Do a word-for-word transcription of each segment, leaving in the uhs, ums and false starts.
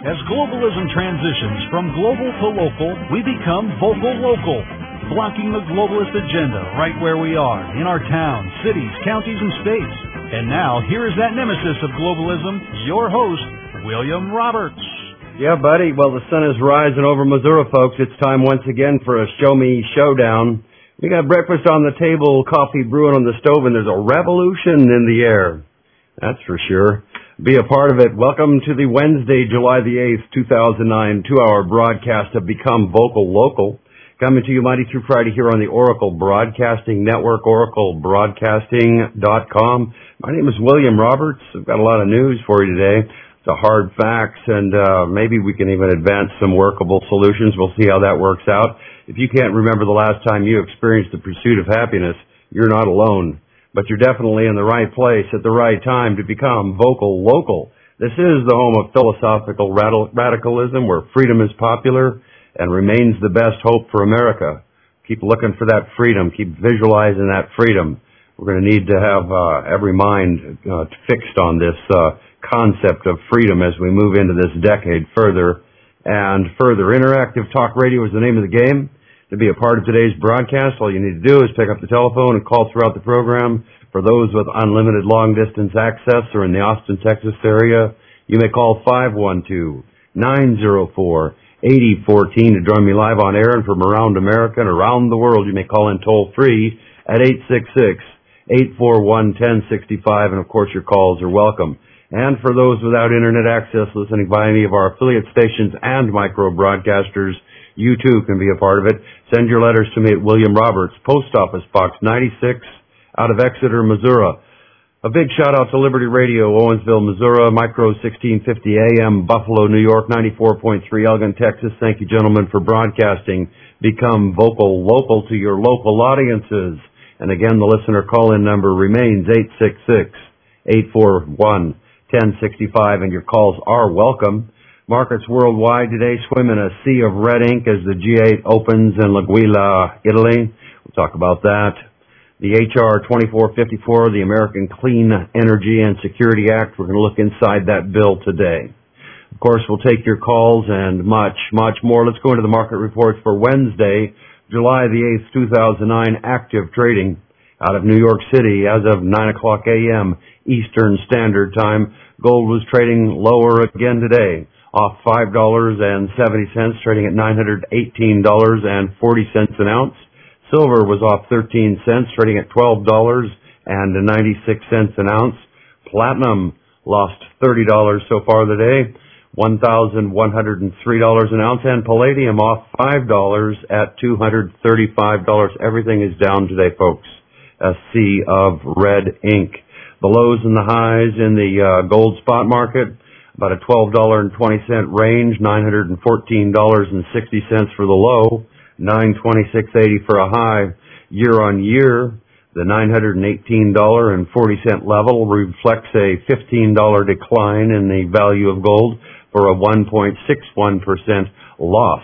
As globalism transitions from global to local, we become vocal local, blocking the globalist agenda right where we are, in our towns, cities, counties, and states. And now, here is that nemesis of globalism, your host, William Roberts. Yeah, buddy. Well, the sun is rising over Missouri, folks. It's time once again for a Show Me Showdown. We got breakfast on the table, coffee brewing on the stove, and there's a revolution in the air. That's for sure. Be a part of it. Welcome to the Wednesday, July the eighth, two thousand nine, two-hour broadcast of Become Vocal Local. Coming to you Monday through Friday here on the Oracle Broadcasting Network, oracle broadcasting dot com. My name is William Roberts. I've got a lot of news for you today. The hard facts, and uh, maybe we can even advance some workable solutions. We'll see how that works out. If you can't remember the last time you experienced the pursuit of happiness, you're not alone. But you're definitely in the right place at the right time to become vocal local. This is the home of philosophical radicalism, where freedom is popular and remains the best hope for America. Keep looking for that freedom. Keep visualizing that freedom. We're going to need to have uh, every mind uh, fixed on this uh, concept of freedom as we move into this decade further and further. Interactive Talk Radio is the name of the game. To be a part of today's broadcast, all you need to do is pick up the telephone and call throughout the program. For those with unlimited long-distance access or in the Austin, Texas area, you may call five one two, nine zero four, eight zero one four to join me live on air. And from around America and around the world, you may call in toll-free at eight six six, eight four one, one zero six five. And, of course, your calls are welcome. And for those without Internet access listening by any of our affiliate stations and micro-broadcasters, you too can be a part of it. Send your letters to me at William Roberts, Post Office Box ninety-six, out of Exeter, Missouri. A big shout out to Liberty Radio, Owensville, Missouri, Micro sixteen fifty A M, Buffalo, New York, ninety-four point three, Elgin, Texas. Thank you, gentlemen, for broadcasting. Become vocal local to your local audiences. And again, the listener call-in number remains eight six six, eight four one, one zero six five, and your calls are welcome. Markets worldwide today swim in a sea of red ink as the G eight opens in L'Aquila, Italy. We'll talk about that. The H R twenty-four fifty-four, the American Clean Energy and Security Act. We're going to look inside that bill today. Of course, we'll take your calls and much, much more. Let's go into the market reports for Wednesday, July the eighth, two thousand nine. Active trading out of New York City as of nine o'clock a m Eastern Standard Time. Gold was trading lower again today, off five dollars and seventy cents, trading at nine hundred eighteen dollars and forty cents an ounce. Silver was off thirteen cents, trading at twelve dollars and ninety-six cents an ounce. Platinum lost thirty dollars so far today, one thousand one hundred three dollars an ounce. And palladium off five dollars at two hundred thirty-five dollars. Everything is down today, folks. A sea of red ink. The lows and the highs in the uh, gold spot market, about a twelve dollars and twenty cents range, nine hundred fourteen dollars and sixty cents for the low, nine twenty-six eighty for a high. Year on year, the nine hundred eighteen dollars and forty cents level reflects a fifteen dollars decline in the value of gold for a one point six one percent loss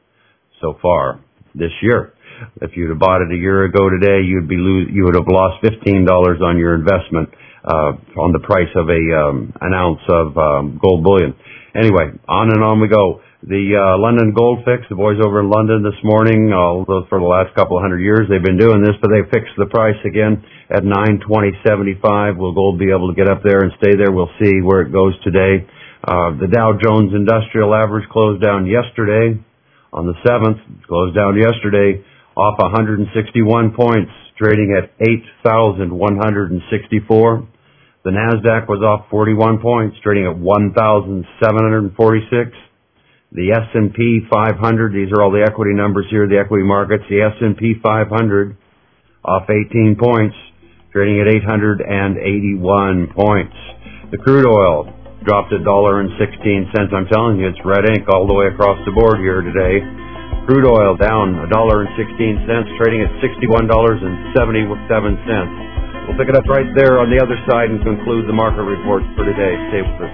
so far this year. If you'd have bought it a year ago today, you'd be lo- you would have lost fifteen dollars on your investment uh, on the price of a um, an ounce of um, gold bullion. Anyway, on and on we go. The uh, London Gold Fix, the boys over in London this morning, although for the last couple of hundred years they've been doing this, but they fixed the price again at nine twenty seventy-five. Will gold be able to get up there and stay there? We'll see where it goes today. Uh, the Dow Jones Industrial Average closed down yesterday on the seventh. Closed down yesterday off one hundred sixty-one points, trading at eight thousand one hundred sixty-four. The NASDAQ was off forty-one points, trading at one thousand seven hundred forty-six. The S and P five hundred, these are all the equity numbers here, the equity markets. The S and P five hundred off eighteen points, trading at eight hundred eighty-one points. The crude oil dropped a dollar and sixteen cents. I'm telling you, it's red ink all the way across the board here today. Crude oil down a dollar and sixteen cents, trading at sixty-one dollars and seventy-seven cents. We'll pick it up right there on the other side and conclude the market reports for today. Stay with us.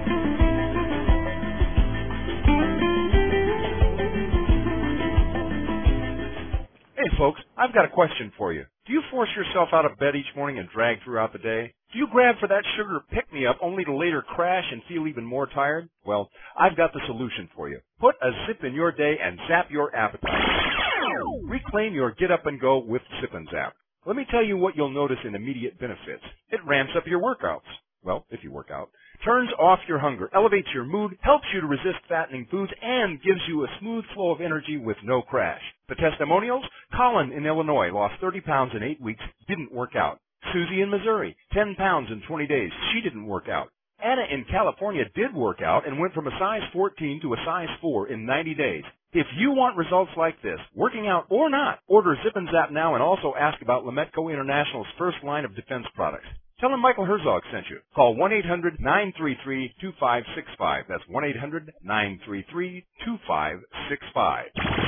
Hey, folks, I've got a question for you. Do you force yourself out of bed each morning and drag throughout the day? Do you grab for that sugar pick-me-up only to later crash and feel even more tired? Well, I've got the solution for you. Put a zip in your day and zap your appetite. Reclaim your get-up-and-go with Zip and Zap. Let me tell you what you'll notice in immediate benefits. It ramps up your workouts. Well, if you work out. Turns off your hunger, elevates your mood, helps you to resist fattening foods, and gives you a smooth flow of energy with no crash. The testimonials? Colin in Illinois lost thirty pounds in eight weeks, didn't work out. Susie in Missouri, ten pounds in twenty days, she didn't work out. Anna in California did work out and went from a size fourteen to a size four in ninety days. If you want results like this, working out or not, order Zip and Zap now and also ask about Lametco International's first line of defense products. Tell them Michael Herzog sent you. Call one eight hundred nine three three two five six five. That's one eight hundred nine three three two five six five.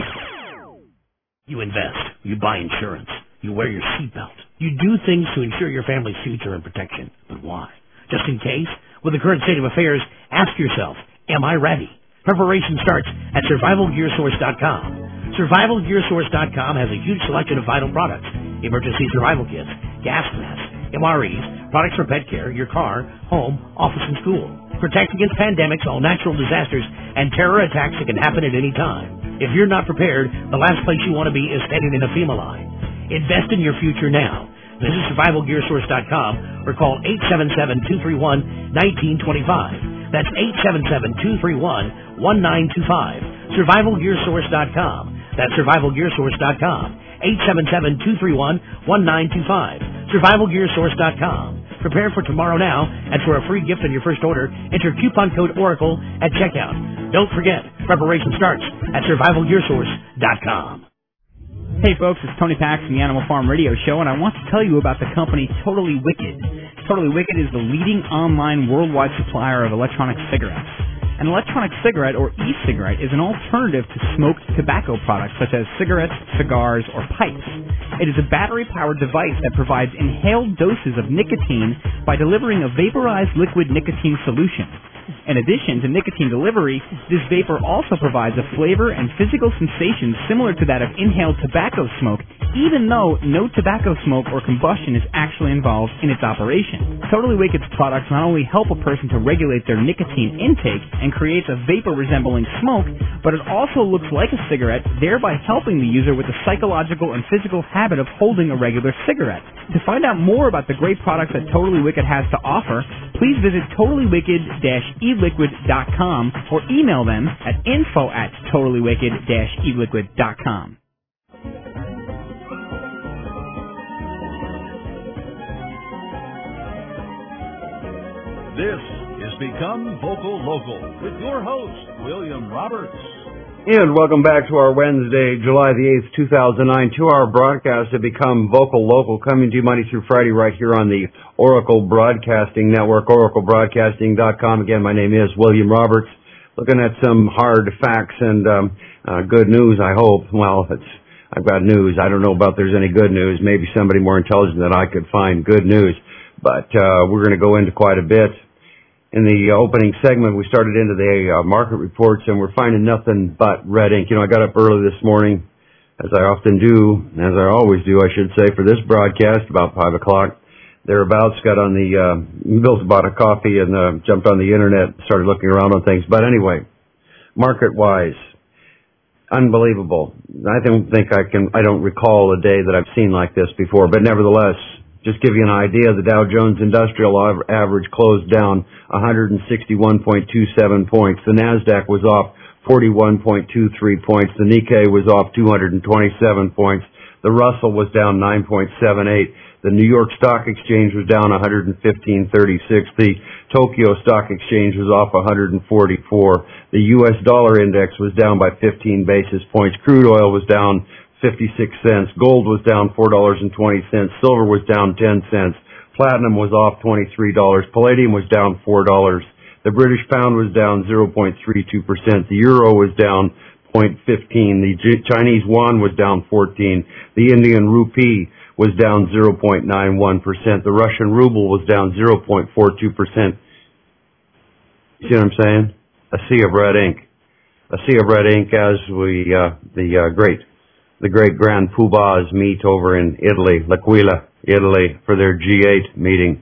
You invest. You buy insurance. You wear your seatbelt. You do things to ensure your family's future and protection. But why? Just in case? With the current state of affairs, ask yourself, am I ready? Preparation starts at survival gear source dot com. survival gear source dot com has a huge selection of vital products, emergency survival kits, gas masks, M R Es, products for pet care, your car, home, office, and school. Protect against pandemics, all natural disasters, and terror attacks that can happen at any time. If you're not prepared, the last place you want to be is standing in a FEMA line. Invest in your future now. Visit survival gear source dot com or call eight seven seven, two three one, one nine two five. That's eight seven seven, two three one, one nine two five. survival gear source dot com. That's survival gear source dot com. eight seven seven, two three one, one nine two five. survival gear source dot com. Prepare for tomorrow now, and for a free gift on your first order, enter coupon code ORACLE at checkout. Don't forget, preparation starts at survival gear source dot com. Hey folks, it's Tony Pax from the Animal Farm Radio Show, and I want to tell you about the company Totally Wicked. Totally Wicked is the leading online worldwide supplier of electronic cigarettes. An electronic cigarette, or e-cigarette, is an alternative to smoked tobacco products such as cigarettes, cigars, or pipes. It is a battery-powered device that provides inhaled doses of nicotine by delivering a vaporized liquid nicotine solution. In addition to nicotine delivery, this vapor also provides a flavor and physical sensation similar to that of inhaled tobacco smoke, even though no tobacco smoke or combustion is actually involved in its operation. Totally Wicked's products not only help a person to regulate their nicotine intake and creates a vapor resembling smoke, but it also looks like a cigarette, thereby helping the user with the psychological and physical habit of holding a regular cigarette. To find out more about the great products that Totally Wicked has to offer, please visit totally wicked dash e liquid dot com or email them at info at totally wicked dash e liquid dot com. This is Become Vocal Local with your host, William Roberts. And welcome back to our Wednesday, July the eighth, two thousand nine, two-hour broadcast to Become Vocal Local, coming to you Monday through Friday right here on the Oracle Broadcasting Network, oracle broadcasting dot com. Again, my name is William Roberts, looking at some hard facts and um, uh, good news, I hope. Well, it's, I've got news. I don't know about there's any good news. Maybe somebody more intelligent than I could find good news. But uh, we're going to go into quite a bit. In the opening segment, we started into the uh, market reports, and we're finding nothing but red ink. You know, I got up early this morning, as I often do, as I always do, I should say, for this broadcast, about five o'clock. Thereabouts, got on the, uh, built about a coffee and uh, jumped on the internet, started looking around on things. But anyway, market-wise, unbelievable. I don't think I can, I don't recall a day that I've seen like this before, but nevertheless, just give you an idea, the Dow Jones Industrial Average closed down one hundred sixty-one point two seven points. The NASDAQ was off forty-one point two three points. The Nikkei was off two hundred twenty-seven points. The Russell was down nine point seven eight. The New York Stock Exchange was down one hundred fifteen point three six. The Tokyo Stock Exchange was off one hundred forty-four. The U S dollar index was down by fifteen basis points. Crude oil was down fifty-six cents. Gold was down four dollars and twenty cents. Silver was down ten cents. Platinum was off twenty-three dollars. Palladium was down four dollars. The British pound was down zero point three two percent. The euro was down zero point one five. The Chinese yuan was down fourteen. The Indian rupee was down zero point nine one percent. The Russian ruble was down zero point four two percent. You see what I'm saying? A sea of red ink. A sea of red ink, as we, uh, the uh, great The great grand poobahs meet over in Italy, L'Aquila, Italy, for their G eight meeting.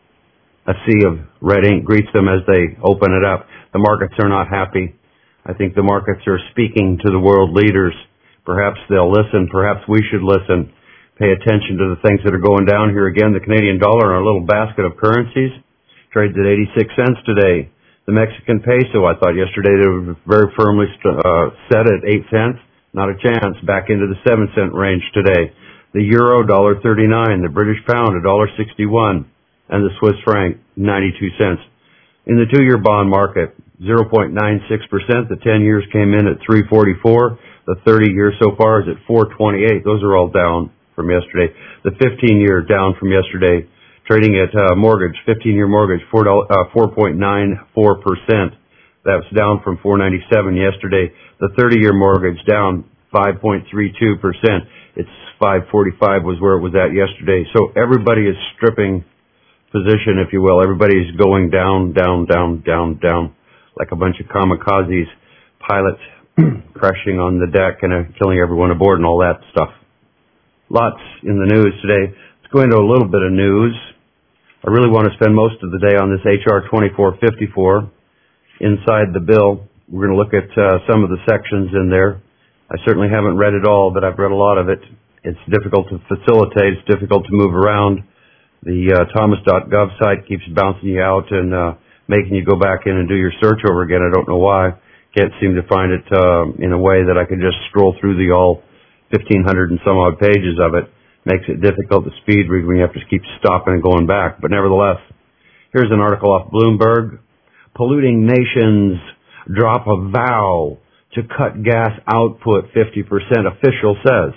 A sea of red ink greets them as they open it up. The markets are not happy. I think the markets are speaking to the world leaders. Perhaps they'll listen. Perhaps we should listen. Pay attention to the things that are going down here. Again, the Canadian dollar in our little basket of currencies trades at eighty-six cents today. The Mexican peso, I thought yesterday they were very firmly uh, set at eight cents. Not a chance. Back into the seven cent range today. The euro, one dollar thirty-nine. The British pound, one dollar sixty-one. And the Swiss franc, ninety-two cents. In the two-year bond market, zero point nine six percent. The ten years came in at three forty-four. The thirty year so far is at four twenty-eight. Those are all down from yesterday. The fifteen year down from yesterday. Trading at uh, mortgage, fifteen year mortgage, four point nine four percent. That's down from four ninety-seven yesterday. The thirty year mortgage down five point three two percent. It's five forty-five was where it was at yesterday. So everybody is stripping position, if you will. Everybody's going down, down, down, down, down, like a bunch of kamikazes, pilots crashing on the deck and uh, killing everyone aboard and all that stuff. Lots in the news today. Let's go into a little bit of news. I really want to spend most of the day on this H R twenty-four fifty-four. Inside the bill, we're going to look at uh, some of the sections in there. I certainly haven't read it all, but I've read a lot of it. It's difficult to facilitate. It's difficult to move around. The uh, thomas dot gov site keeps bouncing you out and uh, making you go back in and do your search over again. I don't know why. Can't seem to find it uh, in a way that I could just scroll through the all fifteen hundred and some odd pages of it. Makes it difficult to speed read when you have to keep stopping and going back. But nevertheless, here's an article off Bloomberg. Polluting nations drop a vow to cut gas output fifty percent, official says.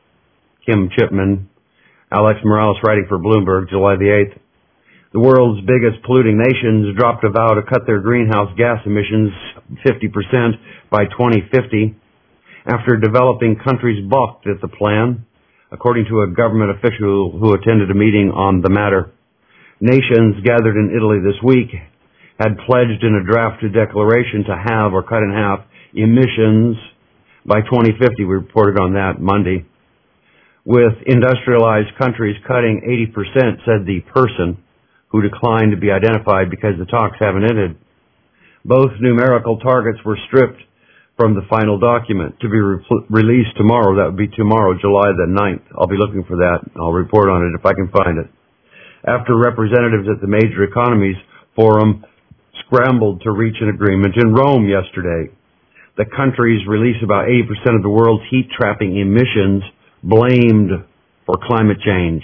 Kim Chipman, Alex Morales writing for Bloomberg, July the eighth. The world's biggest polluting nations dropped a vow to cut their greenhouse gas emissions fifty percent by twenty fifty after developing countries balked at the plan, according to a government official who attended a meeting on the matter. Nations gathered in Italy this week had pledged in a draft declaration to have or cut in half emissions by twenty fifty. We reported on that Monday. With industrialized countries cutting eighty percent, said the person who declined to be identified because the talks haven't ended. Both numerical targets were stripped from the final document to be re- released tomorrow. That would be tomorrow, July the ninth. I'll be looking for that. I'll report on it if I can find it. After representatives at the Major Economies Forum scrambled to reach an agreement in Rome yesterday, the countries release about eighty percent of the world's heat-trapping emissions, blamed for climate change.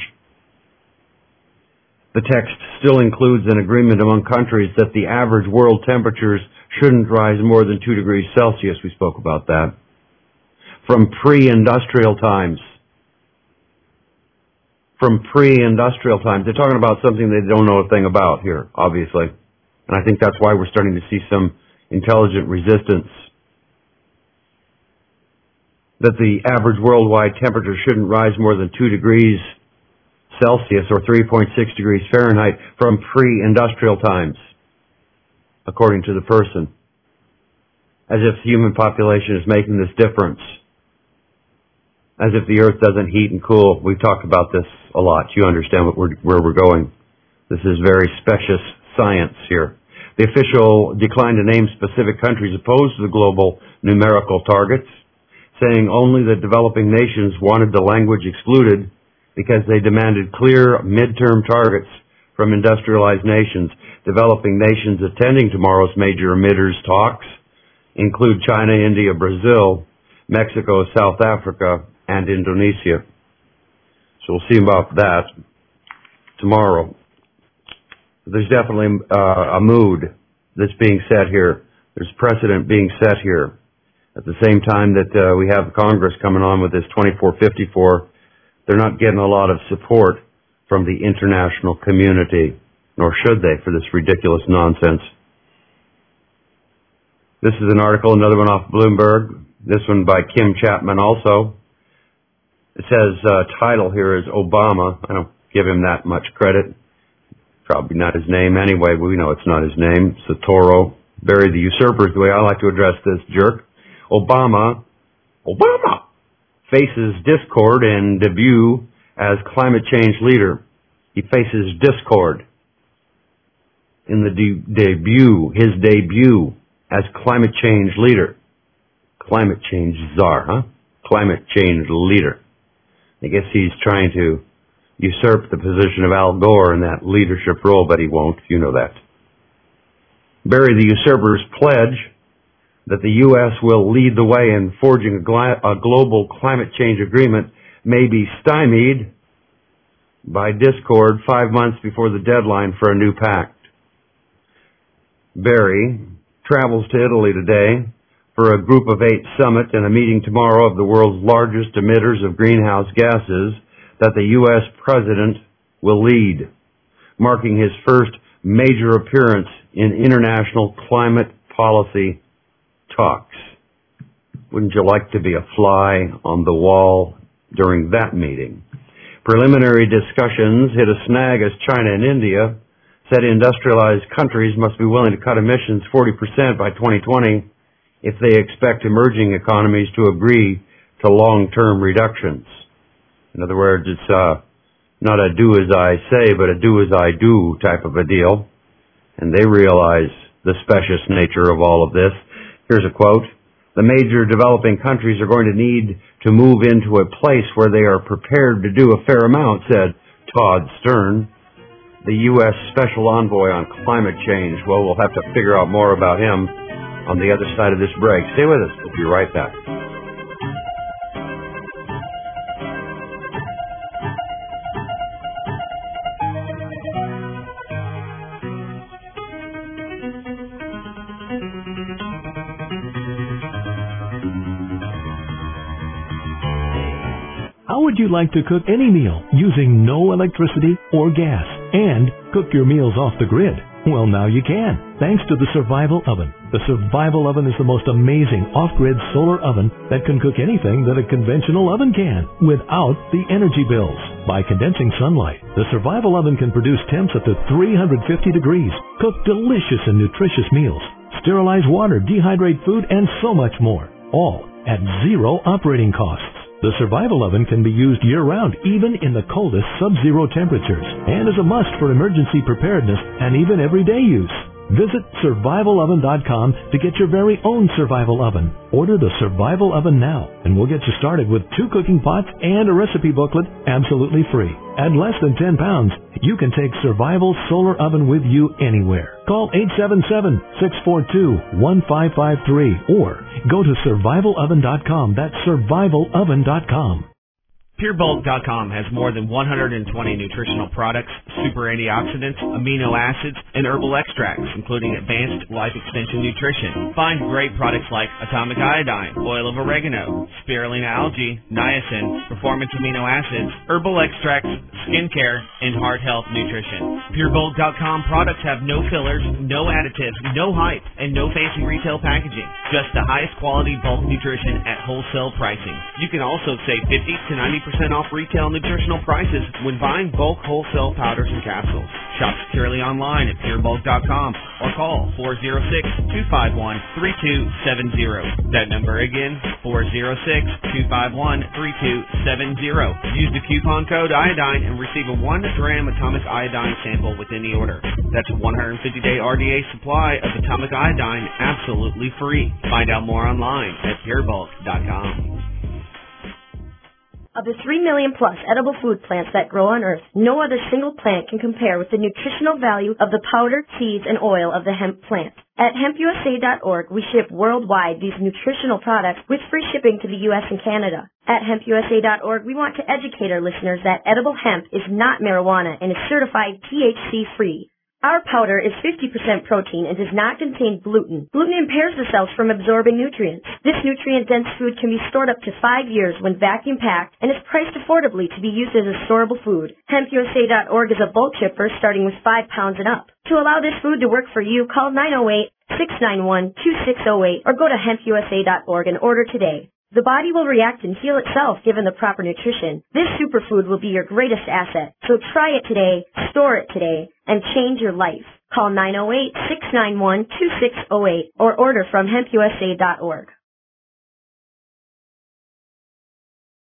The text still includes an agreement among countries that the average world temperatures shouldn't rise more than two degrees Celsius. We spoke about that. From pre-industrial times. From pre-industrial times. They're talking about something they don't know a thing about here, obviously. And I think that's why we're starting to see some intelligent resistance. That the average worldwide temperature shouldn't rise more than two degrees Celsius or three point six degrees Fahrenheit from pre-industrial times, according to the person. As if the human population is making this difference. As if the earth doesn't heat and cool. We've talked about this a lot. You understand what we're, where we're going. This is very specious science here. The official declined to name specific countries opposed to the global numerical targets, saying only that developing nations wanted the language excluded because they demanded clear midterm targets from industrialized nations. Developing nations attending tomorrow's major emitters talks include China, India, Brazil, Mexico, South Africa, and Indonesia. So we'll see about that tomorrow. There's definitely uh, a mood that's being set here. There's precedent being set here. At the same time that uh, we have Congress coming on with this twenty-four fifty-four, they're not getting a lot of support from the international community, nor should they, for this ridiculous nonsense. This is an article, another one off Bloomberg, this one by Kim Chapman also. It says, uh, title here is Obama. I don't give him that much credit. Probably not his name anyway, but we know it's not his name. Sotoro. Bury the usurper is the way I like to address this jerk. Obama, Obama faces discord and debut as climate change leader. He faces discord in the de- debut, his debut as climate change leader. Climate change czar, huh? Climate change leader. I guess he's trying to usurp the position of Al Gore in that leadership role, but he won't. You know that. Barry the usurper's pledge that the U S will lead the way in forging a, gl- a global climate change agreement may be stymied by discord five months before the deadline for a new pact. Barry travels to Italy today for a Group of Eight summit and a meeting tomorrow of the world's largest emitters of greenhouse gases that the U S president will lead, marking his first major appearance in international climate policy talks. Wouldn't you like to be a fly on the wall during that meeting? Preliminary discussions hit a snag as China and India said industrialized countries must be willing to cut emissions forty percent by twenty twenty if they expect emerging economies to agree to long-term reductions. In other words, it's uh, not a do as I say, but a do as I do type of a deal. And they realize the specious nature of all of this. Here's a quote. The major developing countries are going to need to move into a place where they are prepared to do a fair amount, said Todd Stern, the U S Special Envoy on Climate Change. Well, we'll have to figure out more about him on the other side of this break. Stay with us. We'll be right back. How would you like to cook any meal using no electricity or gas and cook your meals off the grid? Well, now you can, thanks to the Survival Oven. The Survival Oven is the most amazing off-grid solar oven that can cook anything that a conventional oven can without the energy bills. By condensing sunlight, the Survival Oven can produce temps up to three hundred fifty degrees, cook delicious and nutritious meals, sterilize water, dehydrate food, and so much more, all at zero operating costs. The Survival Oven can be used year-round, even in the coldest sub-zero temperatures, and is a must for emergency preparedness and even everyday use. Visit survival oven dot com to get your very own Survival Oven. Order the Survival Oven now, and we'll get you started with two cooking pots and a recipe booklet absolutely free. At less than ten pounds, you can take Survival Solar Oven with you anywhere. Call eight seven seven, six four two, one five five three or go to survival oven dot com. That's survival oven dot com. Pure Bulk dot com has more than one hundred twenty nutritional products, super antioxidants, amino acids, and herbal extracts, including advanced life extension nutrition. Find great products like atomic iodine, oil of oregano, spirulina algae, niacin, performance amino acids, herbal extracts, skincare, and heart health nutrition. Pure Bulk dot com products have no fillers, no additives, no hype, and no fancy retail packaging. Just the highest quality bulk nutrition at wholesale pricing. You can also save fifty to ninety percent off retail nutritional prices when buying bulk wholesale powders and capsules. Shop securely online at pure bulk dot com or call four oh six, two five one, three two seven zero. That number again, four oh six, two five one, three two seven zero. Use the coupon code iodine and receive a one gram atomic iodine sample with any order. That's a one hundred fifty day R D A supply of atomic iodine absolutely free. Find out more online at pure bulk dot com. Of the three million plus edible food plants that grow on Earth, no other single plant can compare with the nutritional value of the powder, seeds, and oil of the hemp plant. At hemp U S A dot org, we ship worldwide these nutritional products with free shipping to the U S and Canada. At hemp U S A dot org, we want to educate our listeners that edible hemp is not marijuana and is certified T H C-free. Our powder is fifty percent protein and does not contain gluten. Gluten impairs the cells from absorbing nutrients. This nutrient-dense food can be stored up to five years when vacuum-packed and is priced affordably to be used as a storable food. hemp U S A dot org is a bulk shipper starting with five pounds and up. To allow this food to work for you, call nine oh eight, six nine one, two six oh eight or go to hemp U S A dot org and order today. The body will react and heal itself given the proper nutrition. This superfood will be your greatest asset. So try it today, store it today, and change your life. Call nine oh eight, six nine one, two six oh eight or order from hemp U S A dot org.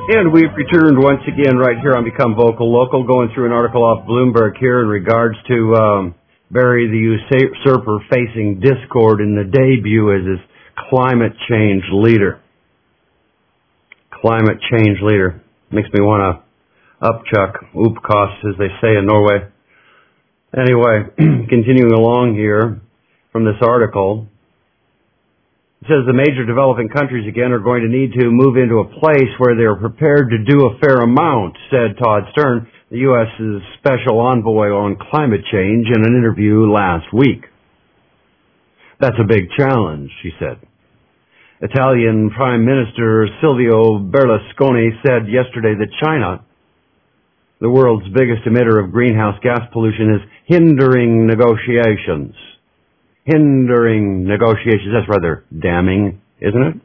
And we've returned once again right here on Become Vocal Local, going through an article off Bloomberg here in regards to um, Barry the usurper facing discord in the debut as his climate change leader. Climate change leader. Makes me want to upchuck, oopkast, as they say in Norway. Anyway, continuing along here from this article, it says the major developing countries again are going to need to move into a place where they're prepared to do a fair amount, said Todd Stern, the U S's special envoy on climate change, in an interview last week. That's a big challenge, she said. Italian Prime Minister Silvio Berlusconi said yesterday that China, the world's biggest emitter of greenhouse gas pollution, is hindering negotiations. Hindering negotiations. That's rather damning, isn't it?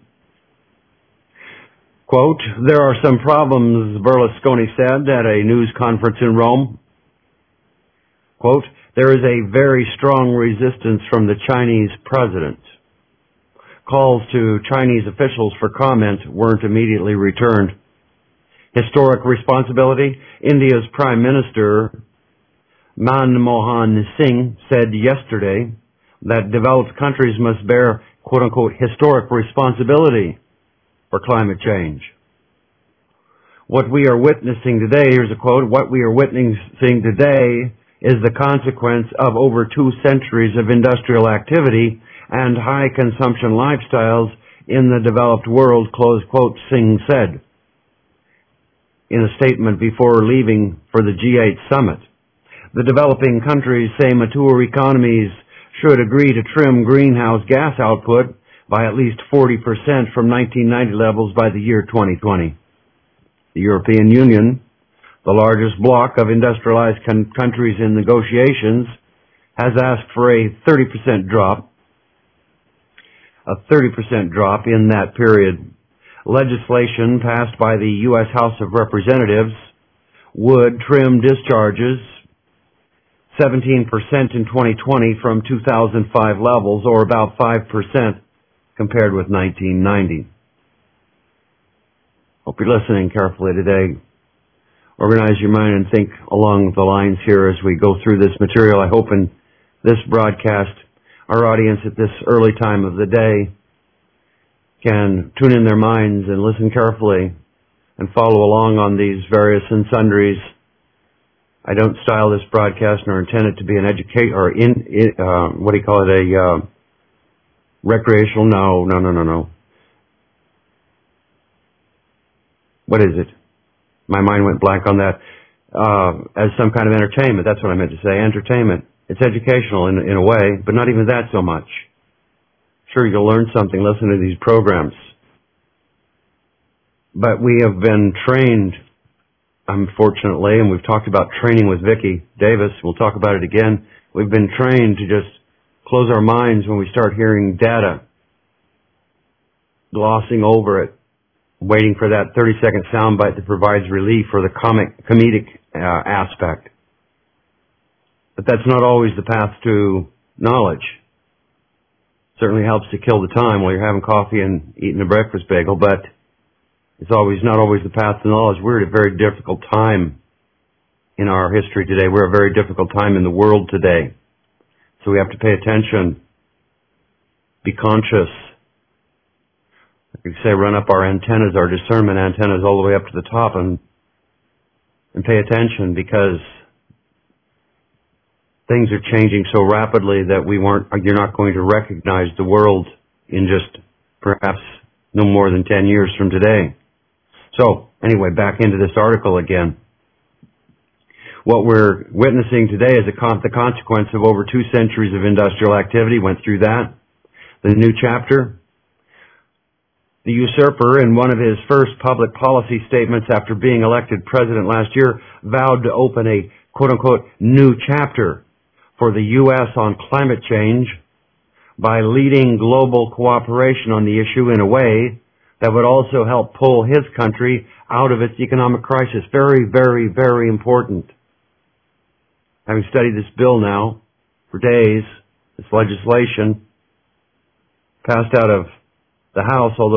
Quote, there are some problems, Berlusconi said at a news conference in Rome. Quote, there is a very strong resistance from the Chinese president. Calls to Chinese officials for comment weren't immediately returned. Historic responsibility. India's Prime Minister Manmohan Singh said yesterday that developed countries must bear, quote-unquote, historic responsibility for climate change. What we are witnessing today, here's a quote, what we are witnessing today is the consequence of over two centuries of industrial activity and high consumption lifestyles in the developed world, close quote, Singh said in a statement before leaving for the G eight summit. The developing countries say mature economies should agree to trim greenhouse gas output by at least forty percent from nineteen ninety levels by the year twenty twenty. The European Union, the largest bloc of industrialized con- countries in negotiations, has asked for a thirty percent drop, a thirty percent drop in that period. Legislation passed by the U S House of Representatives would trim discharges seventeen percent in twenty twenty from two thousand five levels, or about five percent compared with nineteen ninety. Hope you're listening carefully today. Organize your mind and think along the lines here as we go through this material. I hope in this broadcast, our audience at this early time of the day can tune in their minds and listen carefully and follow along on these various and sundries. I don't style this broadcast nor intend it to be an educate or in, in uh, what do you call it, a uh, recreational? No, no, no, no, no. What is it? My mind went blank on that. Uh, as some kind of entertainment. That's what I meant to say. Entertainment. It's educational in in a way, but not even that so much. Sure, you'll learn something listening to these programs. But we have been trained, unfortunately, and we've talked about training with Vicki Davis. We'll talk about it again. We've been trained to just close our minds when we start hearing data, glossing over it, waiting for that thirty-second soundbite that provides relief or the comic, comedic uh, aspect. But that's not always the path to knowledge. Certainly helps to kill the time while you're having coffee and eating a breakfast bagel, but it's always not always the path to knowledge. We're at a very difficult time in our history today. We're at a very difficult time in the world today. So we have to pay attention, be conscious. Like you say, run up our antennas, our discernment antennas all the way up to the top and and pay attention, because things are changing so rapidly that we weren't, you're not going to recognize the world in just perhaps no more than ten years from today. So, anyway, back into this article again. What we're witnessing today is a con- the consequence of over two centuries of industrial activity. Went through that. The new chapter. The usurper, in one of his first public policy statements after being elected president last year, vowed to open a quote-unquote new chapter for the U S on climate change by leading global cooperation on the issue in a way that would also help pull his country out of its economic crisis. Very, very, very important. Having studied this bill now for days, this legislation passed out of the House, although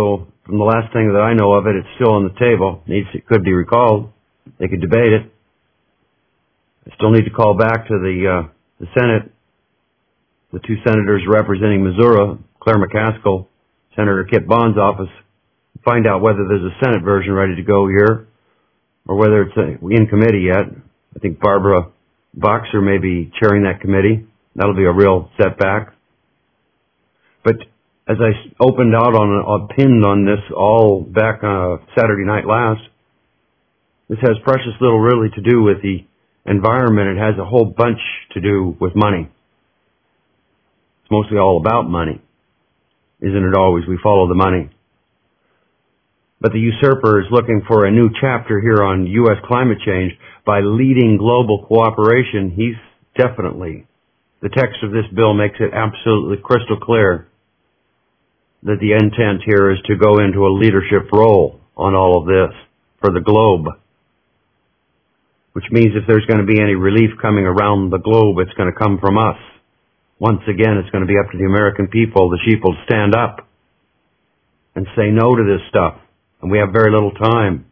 from the last thing that I know of it, it's still on the table. Needs, it could be recalled. They could debate it. I still need to call back to the, uh, the Senate, the two senators representing Missouri, Claire McCaskill, Senator Kit Bond's office, find out whether there's a Senate version ready to go here or whether it's in committee yet. I think Barbara Boxer may be chairing that committee. That'll be a real setback. But as I opened out on, uh, pinned on this all back uh, Saturday night last, this has precious little really to do with the environment. It has a whole bunch to do with money. It's mostly all about money. Isn't it always? We follow the money. But the usurper is looking for a new chapter here on U S climate change by leading global cooperation. He's definitely, the text of this bill makes it absolutely crystal clear that the intent here is to go into a leadership role on all of this for the globe. Which means if there's going to be any relief coming around the globe, it's going to come from us. Once again, it's going to be up to the American people, the sheep will stand up and say no to this stuff. And we have very little time.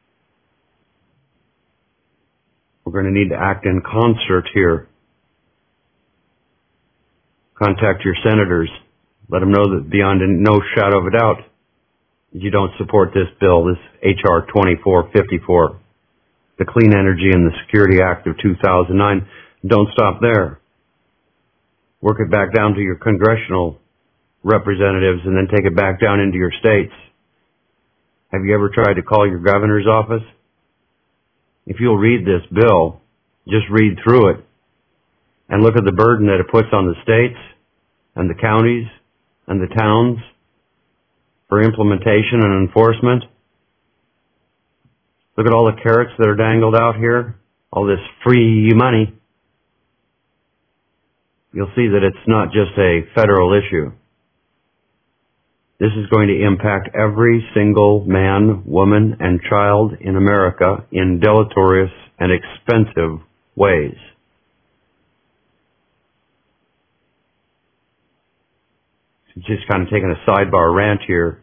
We're going to need to act in concert here. Contact your senators. Let them know that beyond no shadow of a doubt that you don't support this bill, this H R twenty-four fifty-four, the Clean Energy and the Security Act of two thousand nine. Don't stop there. Work it back down to your congressional representatives and then take it back down into your states. Have you ever tried to call your governor's office? If you'll read this bill, just read through it and look at the burden that it puts on the states and the counties and the towns for implementation and enforcement. Look at all the carrots that are dangled out here, all this free money. You'll see that it's not just a federal issue. This is going to impact every single man, woman, and child in America in deleterious and expensive ways. Just kind of taking a sidebar rant here.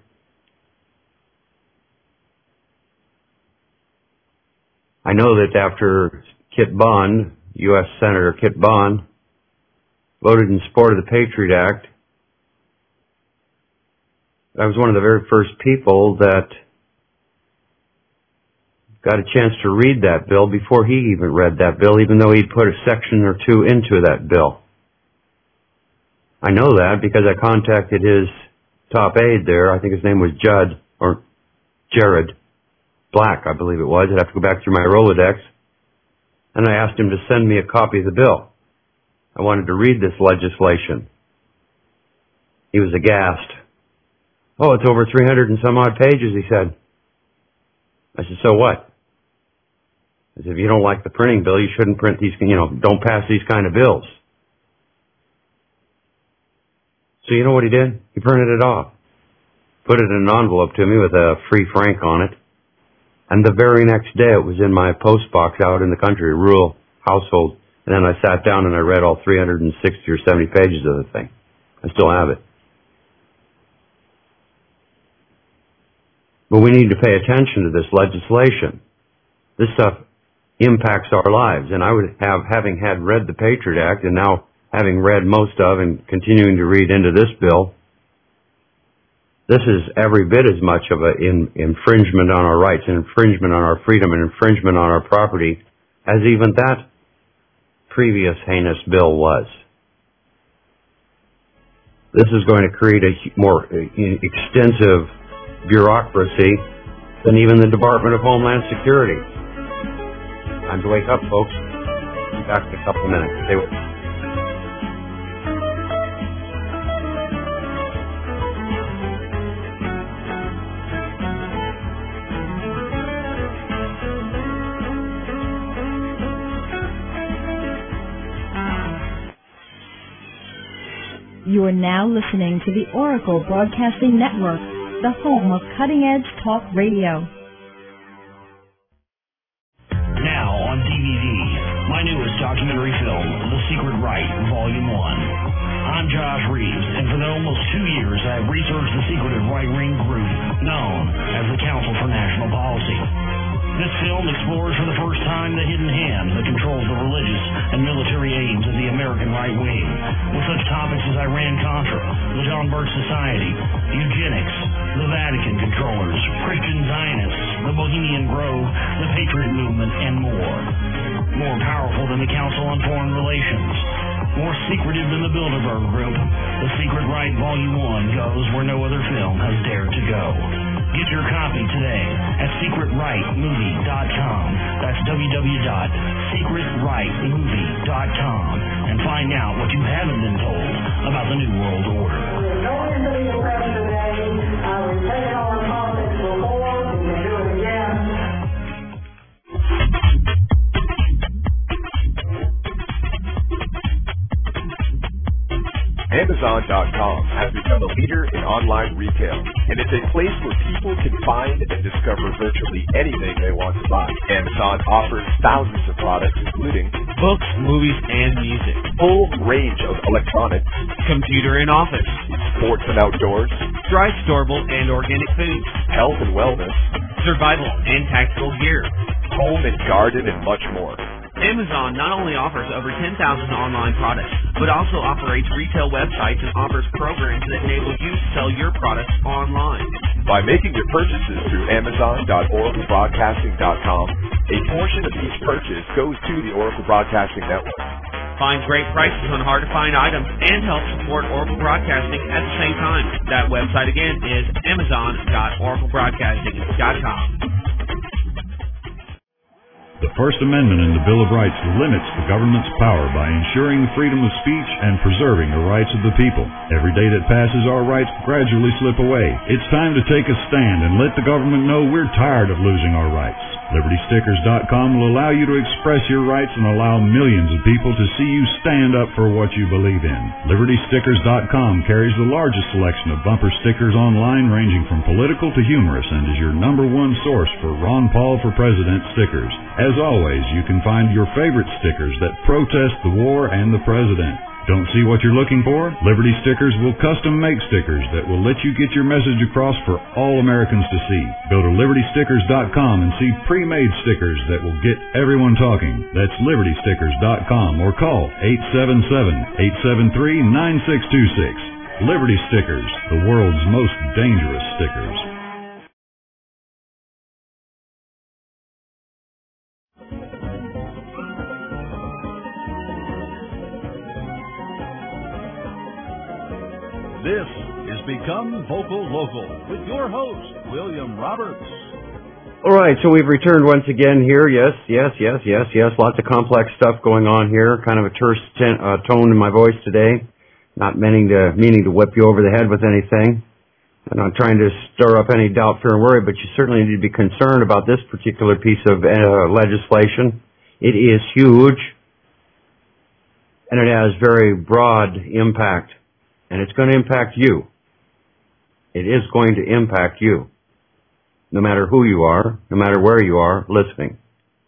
I know that after Kit Bond, U S Senator Kit Bond, voted in support of the Patriot Act, I was one of the very first people that got a chance to read that bill before he even read that bill, even though he'd put a section or two into that bill. I know that because I contacted his top aide there. I think his name was Judd, or Jared Black, I believe it was. I'd have to go back through my Rolodex. And I asked him to send me a copy of the bill. I wanted to read this legislation. He was aghast. Oh, it's over three hundred and some odd pages, he said. I said, so what? I said, if you don't like the printing bill, you shouldn't print these, you know, don't pass these kind of bills. So you know what he did? He printed it off. Put it in an envelope to me with a free frank on it. And the very next day it was in my post box out in the country, a rural household. And then I sat down and I read all three hundred sixty or seventy pages of the thing. I still have it. But we need to pay attention to this legislation. This stuff impacts our lives. And I would have, having had read the Patriot Act and now having read most of and continuing to read into this bill, this is every bit as much of an in, infringement on our rights, an infringement on our freedom, an infringement on our property, as even that previous heinous bill was. This is going to create a more extensive bureaucracy than even the Department of Homeland Security. Time to wake up, folks. Be back in a couple of minutes. Stay with me. You are now listening to the Oracle Broadcasting Network, the home of cutting-edge talk radio. Now on D V D, my newest documentary film, The Secret Right, Volume one. I'm Josh Reeves, and for the almost two years I have researched the secretive right-wing group known as the Council for National Policy. This film explores for the first time the hidden hand that controls the religious and military aims of the American right wing, with such topics as Iran-Contra, the John Birch Society, eugenics, the Vatican controllers, Christian Zionists, the Bohemian Grove, the Patriot Movement, and more. More powerful than the Council on Foreign Relations. More secretive than the Bilderberg Group, The Secret Right Volume one goes where no other film has dared to go. Get your copy today at secret right movie dot com. That's w w w dot secret right movie dot com and find out what you haven't been told about the New World Order. We're going into the press today. Uh, we've taken on politics before. We can do it again. Amazon dot com has become a leader in online retail, and it's a place where people can find and discover virtually anything they want to buy. Amazon offers thousands of products, including books, movies, and music, full range of electronics, computer and office, sports and outdoors, dry, storable, and organic foods, health and wellness, survival and tactical gear, home and garden, and much more. Amazon not only offers over ten thousand online products, but also operates retail websites and offers programs that enable you to sell your products online. By making your purchases through Amazon dot oracle broadcasting dot com, a portion of each purchase goes to the Oracle Broadcasting Network. Find great prices on hard-to-find items and help support Oracle Broadcasting at the same time. That website again is Amazon dot oracle broadcasting dot com. The First Amendment in the Bill of Rights limits the government's power by ensuring the freedom of speech and preserving the rights of the people. Every day that passes, our rights gradually slip away. It's time to take a stand and let the government know we're tired of losing our rights. Liberty Stickers dot com will allow you to express your rights and allow millions of people to see you stand up for what you believe in. Liberty Stickers dot com carries the largest selection of bumper stickers online, ranging from political to humorous, and is your number one source for Ron Paul for President stickers. As always, you can find your favorite stickers that protest the war and the president. Don't see what you're looking for? Liberty Stickers will custom make stickers that will let you get your message across for all Americans to see. Go to Liberty Stickers dot com and see pre-made stickers that will get everyone talking. That's Liberty Stickers dot com or call eight seven seven, eight seven three, nine six two six. Liberty Stickers, the world's most dangerous stickers. This is Become Vocal Local with your host, William Roberts. All right, so we've returned once again here. Yes, yes, yes, yes, yes. Lots of complex stuff going on here. Kind of a terse ten, uh, tone in my voice today. Not meaning to meaning to whip you over the head with anything. I'm not trying to stir up any doubt, fear, and worry, but you certainly need to be concerned about this particular piece of uh, legislation. It is huge, and it has very broad impact. And it's going to impact you. It is going to impact you. No matter who you are, no matter where you are listening.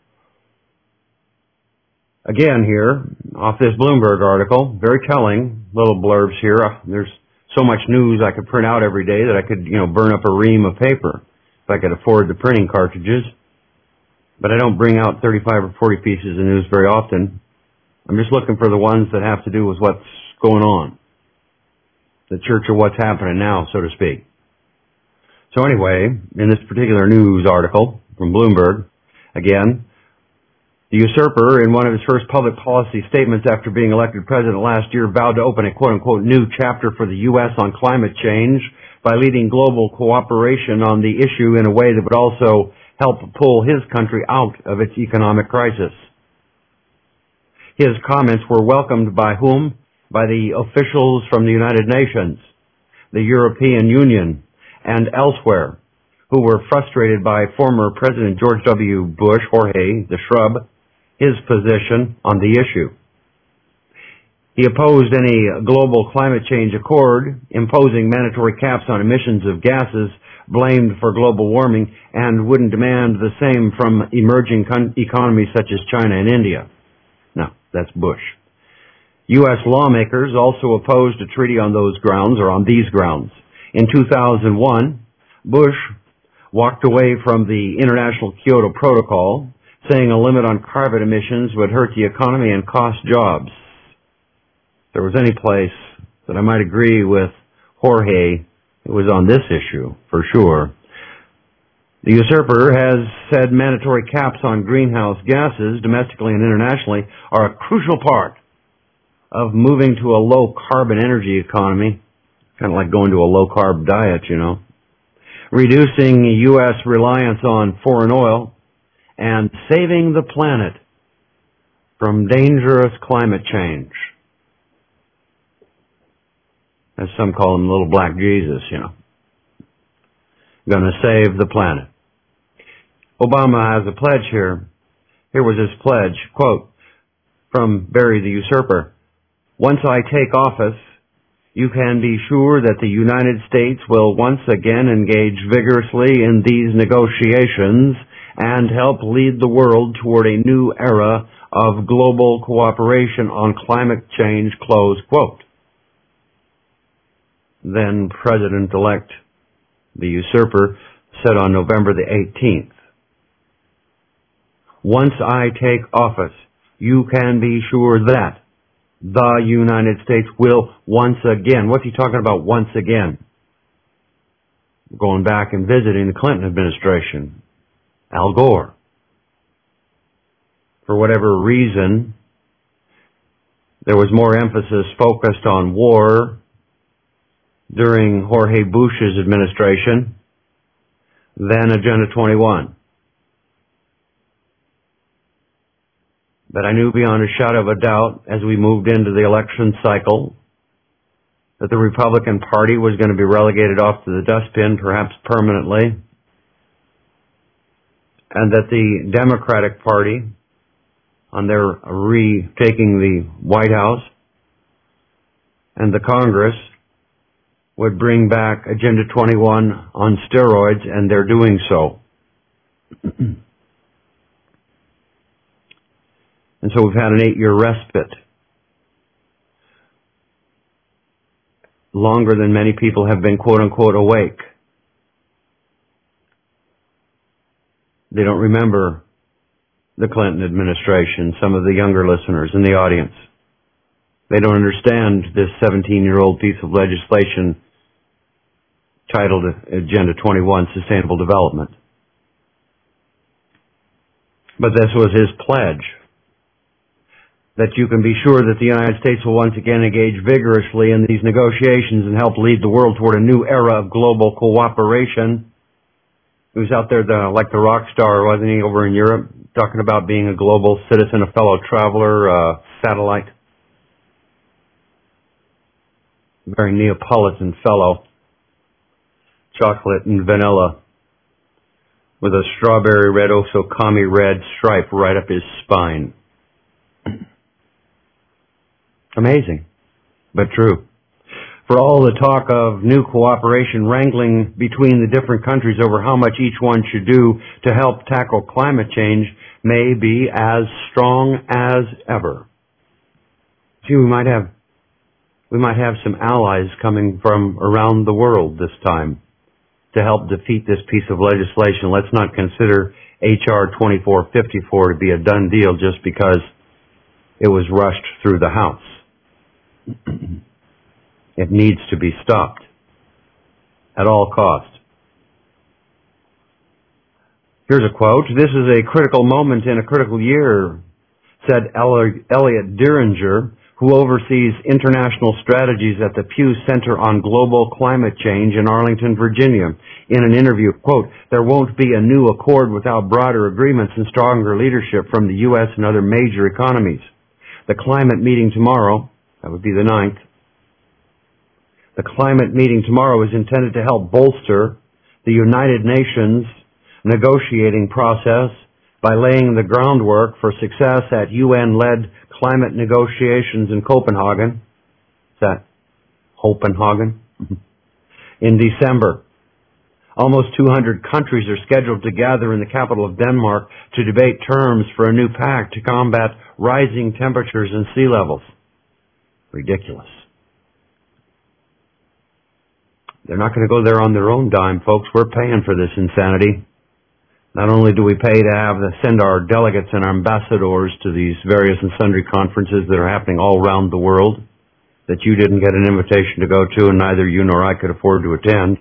Again here, off this Bloomberg article, very telling little blurbs here. There's so much news I could print out every day that I could, you know, burn up a ream of paper if I could afford the printing cartridges. But I don't bring out thirty-five or forty pieces of news very often. I'm just looking for the ones that have to do with what's going on. The church of what's happening now, so to speak. So anyway, in this particular news article from Bloomberg, again, the usurper, in one of his first public policy statements after being elected president last year, vowed to open a quote-unquote new chapter for the U S on climate change by leading global cooperation on the issue in a way that would also help pull his country out of its economic crisis. His comments were welcomed by whom? By the officials from the United Nations, the European Union, and elsewhere, who were frustrated by former President George W. Bush, Jorge, the Shrub, his position on the issue. He opposed any global climate change accord, imposing mandatory caps on emissions of gases blamed for global warming, and wouldn't demand the same from emerging con- economies such as China and India. No, that's Bush. U S lawmakers also opposed a treaty on those grounds, or on these grounds. In two thousand one, Bush walked away from the International Kyoto Protocol, saying a limit on carbon emissions would hurt the economy and cost jobs. If there was any place that I might agree with Jorge, it was on this issue, for sure. The usurper has said mandatory caps on greenhouse gases, domestically and internationally, are a crucial part of moving to a low-carbon energy economy, kind of like going to a low-carb diet, you know, reducing U S reliance on foreign oil, and saving the planet from dangerous climate change. As some call him, little black Jesus, you know. Gonna save the planet. Obama has a pledge here. Here was his pledge, quote, from Barry the Usurper. Once I take office, you can be sure that the United States will once again engage vigorously in these negotiations and help lead the world toward a new era of global cooperation on climate change, close quote. Then President-elect the Usurper said on November the eighteenth, once I take office, you can be sure that the United States will once again, what's he talking about once again? Going back and visiting the Clinton administration, Al Gore. For whatever reason, there was more emphasis focused on war during Jorge Bush's administration than Agenda twenty-one. But I knew beyond a shadow of a doubt as we moved into the election cycle that the Republican Party was going to be relegated off to the dustbin, perhaps permanently, and that the Democratic Party, on their retaking the White House and the Congress, would bring back Agenda twenty-one on steroids, and they're doing so. And so we've had an eight-year respite. Longer than many people have been quote-unquote awake. They don't remember the Clinton administration, some of the younger listeners in the audience. They don't understand this seventeen-year-old piece of legislation titled Agenda twenty-one, Sustainable Development. But this was his pledge, that you can be sure that the United States will once again engage vigorously in these negotiations and help lead the world toward a new era of global cooperation. He was out there the, like the rock star, wasn't he, over in Europe, talking about being a global citizen, a fellow traveler, a satellite. Very Neapolitan fellow. Chocolate and vanilla, with a strawberry red, oh so commie red stripe right up his spine. Amazing, but true. For all the talk of new cooperation wrangling between the different countries over how much each one should do to help tackle climate change may be as strong as ever. Gee, we might have, we might have some allies coming from around the world this time to help defeat this piece of legislation. Let's not consider H R twenty-four fifty-four to be a done deal just because it was rushed through the House. It needs to be stopped at all costs. Here's a quote. This is a critical moment in a critical year, said Elliot Diringer, who oversees international strategies at the Pew Center on Global Climate Change in Arlington, Virginia, in an interview. Quote, there won't be a new accord without broader agreements and stronger leadership from the U S and other major economies. The climate meeting tomorrow, that would be the ninth, the climate meeting tomorrow is intended to help bolster the United Nations negotiating process by laying the groundwork for success at U N-led climate negotiations in Copenhagen. Is that Copenhagen? In December. Almost two hundred countries are scheduled to gather in the capital of Denmark to debate terms for a new pact to combat rising temperatures and sea levels. Ridiculous. They're not going to go there on their own dime, folks. We're paying for this insanity. Not only do we pay to have to send our delegates and our ambassadors to these various and sundry conferences that are happening all around the world that you didn't get an invitation to go to and neither you nor I could afford to attend.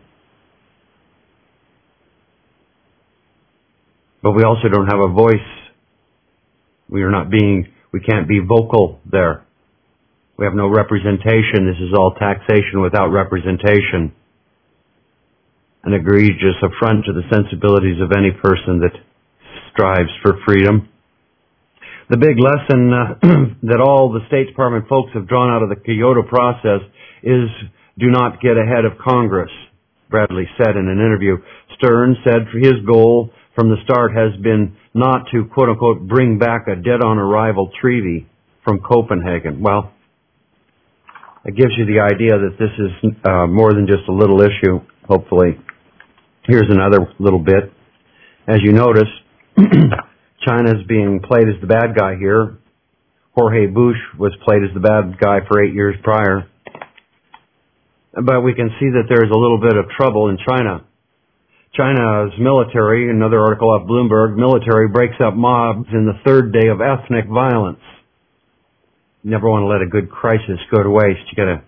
But we also don't have a voice. We are not being, we can't be vocal there. We have no representation. This is all taxation without representation. An egregious affront to the sensibilities of any person that strives for freedom. The big lesson uh, that all the State Department folks have drawn out of the Kyoto process is do not get ahead of Congress, Bradley said in an interview. Stern said his goal from the start has been not to, quote-unquote, bring back a dead-on-arrival treaty from Copenhagen. Well, it gives you the idea that this is uh, more than just a little issue, hopefully. Here's another little bit. As you notice, China's being played as the bad guy here. Jorge Bush was played as the bad guy for eight years prior. But we can see that there's a little bit of trouble in China. China's military, another article off Bloomberg, military breaks up mobs in the third day of ethnic violence. You never want to let a good crisis go to waste. You gotta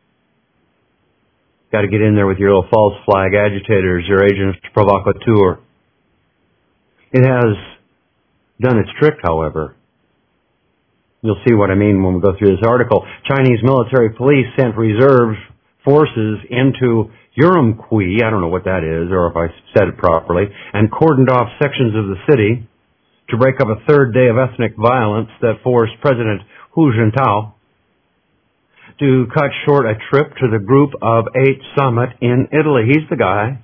Got to get in there with your little false flag agitators, your agents provocateur. It has done its trick, however. You'll see what I mean when we go through this article. Chinese military police sent reserve forces into Urumqi, I don't know what that is, or if I said it properly, and cordoned off sections of the city to break up a third day of ethnic violence that forced President Hu Jintao to cut short a trip to the Group of Eight summit in Italy. He's the guy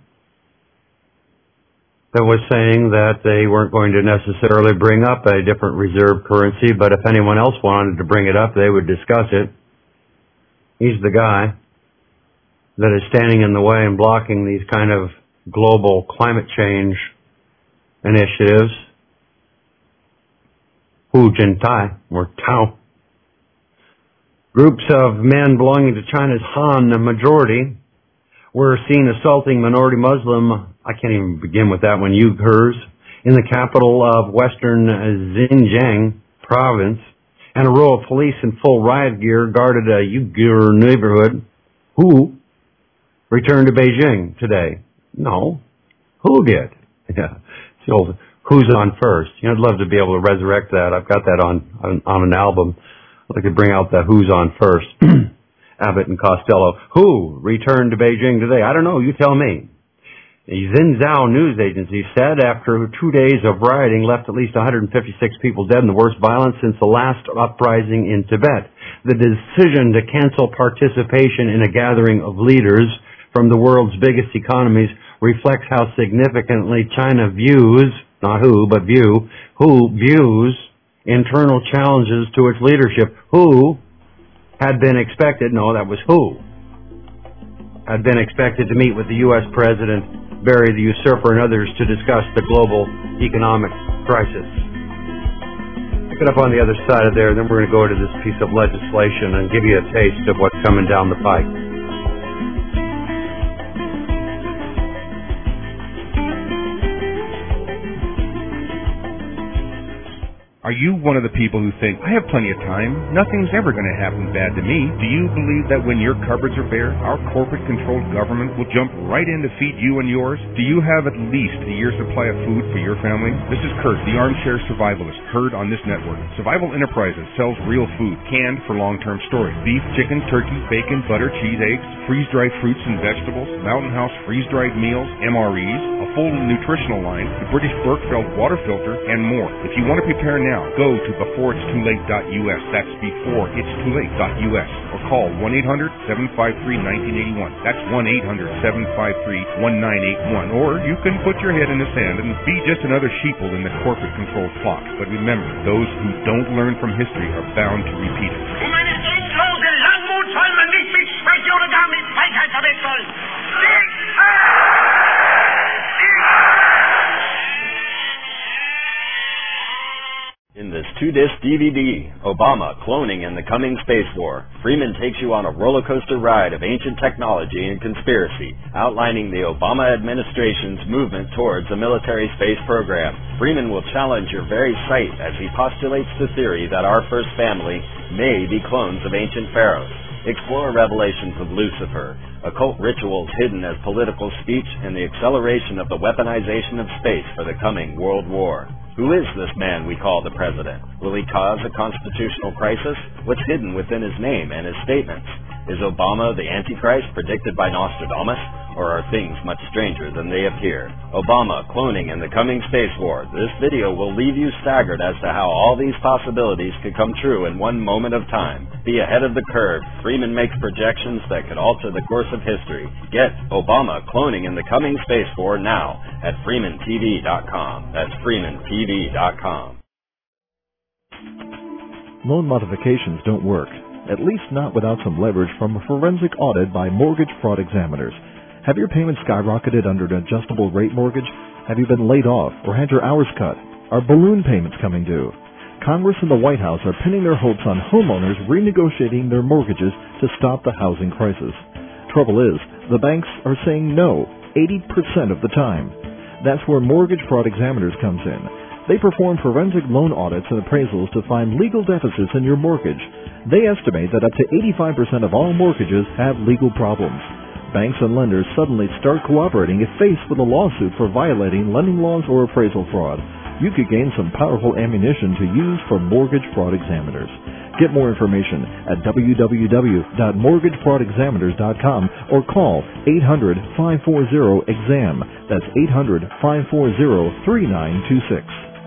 that was saying that they weren't going to necessarily bring up a different reserve currency, but if anyone else wanted to bring it up, they would discuss it. He's the guy that is standing in the way and blocking these kind of global climate change initiatives. Hu Jintao, or Tao. Groups of men belonging to China's Han majority were seen assaulting minority Muslim, I can't even begin with that one, Uyghurs, in the capital of western Xinjiang province, and a row of police in full riot gear guarded a Uyghur neighborhood. Who returned to Beijing today? No. Who did? Yeah. It's the old, who's on first? You know, I'd love to be able to resurrect that. I've got that on, on, on an album. I could bring out the who's on first. Abbott and Costello. Who returned to Beijing today? I don't know. You tell me. The Xinhua news agency said after two days of rioting left at least one hundred fifty-six people dead in the worst violence since the last uprising in Tibet. The decision to cancel participation in a gathering of leaders from the world's biggest economies reflects how significantly China views, not who, but view, who views internal challenges to its leadership. Who had been expected, no, that was who, had been expected to meet with the U S President, Barry the Usurper, and others to discuss the global economic crisis. Pick it up on the other side of there, then we're going to go to this piece of legislation and give you a taste of what's coming down the pike. Are you one of the people who think, I have plenty of time, nothing's ever going to happen bad to me? Do you believe that when your cupboards are bare, our corporate-controlled government will jump right in to feed you and yours? Do you have at least a year's supply of food for your family? This is Kurt, the armchair survivalist, heard on this network. Survival Enterprises sells real food, canned for long-term storage. Beef, chicken, turkey, bacon, butter, cheese, eggs, freeze-dried fruits and vegetables, Mountain House freeze-dried meals, M R Es, a full nutritional line, the British Berkefeld water filter, and more. If you want to prepare now, go to before it's too late dot U S. That's before it's too late dot U S. Or call one eight hundred seven five three one nine eight one. That's one eight hundred seven five three one nine eight one. Or you can put your head in the sand and be just another sheeple in the corporate-controlled flock. But remember, those who don't learn from history are bound to repeat it. Meine endlose Langmut soll man nicht mit Schwäche oder gar mit Feigheit verwechseln. In this two-disc D V D, Obama, Cloning, and the Coming Space War, Freeman takes you on a roller coaster ride of ancient technology and conspiracy, outlining the Obama administration's movement towards a military space program. Freeman will challenge your very sight as he postulates the theory that our first family may be clones of ancient pharaohs. Explore revelations of Lucifer, occult rituals hidden as political speech, and the acceleration of the weaponization of space for the coming World War. Who is this man we call the President? Will he cause a constitutional crisis? What's hidden within his name and his statements? Is Obama the Antichrist predicted by Nostradamus? Or are things much stranger than they appear? Obama, Cloning, and the Coming Space War. This video will leave you staggered as to how all these possibilities could come true in one moment of time. Be ahead of the curve. Freeman makes projections that could alter the course of history. Get Obama, Cloning, and the Coming Space War now at Freeman T V dot com. That's Freeman T V dot com. Loan modifications don't work, at least not without some leverage from a forensic audit by mortgage fraud examiners. Have your payments skyrocketed under an adjustable rate mortgage? Have you been laid off or had your hours cut? Are balloon payments coming due? Congress and the White House are pinning their hopes on homeowners renegotiating their mortgages to stop the housing crisis. Trouble is, the banks are saying no eighty percent of the time. That's where mortgage fraud examiners comes in. They perform forensic loan audits and appraisals to find legal deficits in your mortgage. They estimate that up to eighty-five percent of all mortgages have legal problems. Banks and lenders suddenly start cooperating if faced with a lawsuit for violating lending laws or appraisal fraud. You could gain some powerful ammunition to use for mortgage fraud examiners. Get more information at w w w dot mortgage fraud examiners dot com or call eight hundred, five four zero, E X A M. That's eight hundred, five four zero, three nine two six.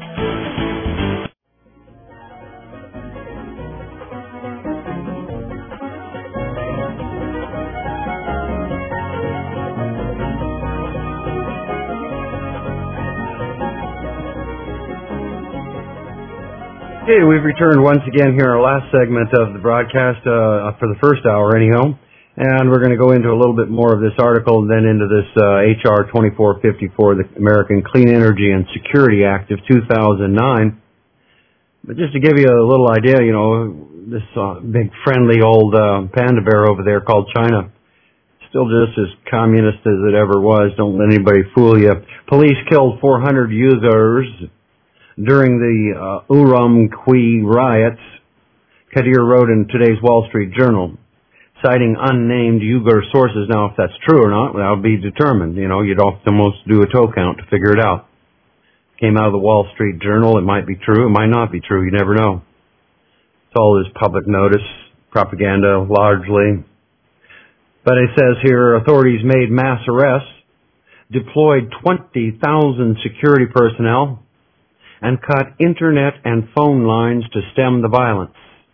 Hey, we've returned once again here in our last segment of the broadcast, uh, for the first hour anyhow, and we're going to go into a little bit more of this article and then into this uh, H R twenty-four fifty-four, the American Clean Energy and Security Act of two thousand nine. But just to give you a little idea, you know, this uh, big friendly old uh, panda bear over there called China, still just as communist as it ever was. Don't let anybody fool you. Police killed four hundred Uyghurs during the uh, Urumqi riots, Kadir wrote in today's Wall Street Journal, citing unnamed Uyghur sources. Now, if that's true or not, that'll be determined. You know, you'd have to almost do a toe count to figure it out. Came out of the Wall Street Journal. It might be true. It might not be true. You never know. It's all this public notice, propaganda, largely. But it says here, authorities made mass arrests, deployed twenty thousand security personnel, and cut internet and phone lines to stem the violence.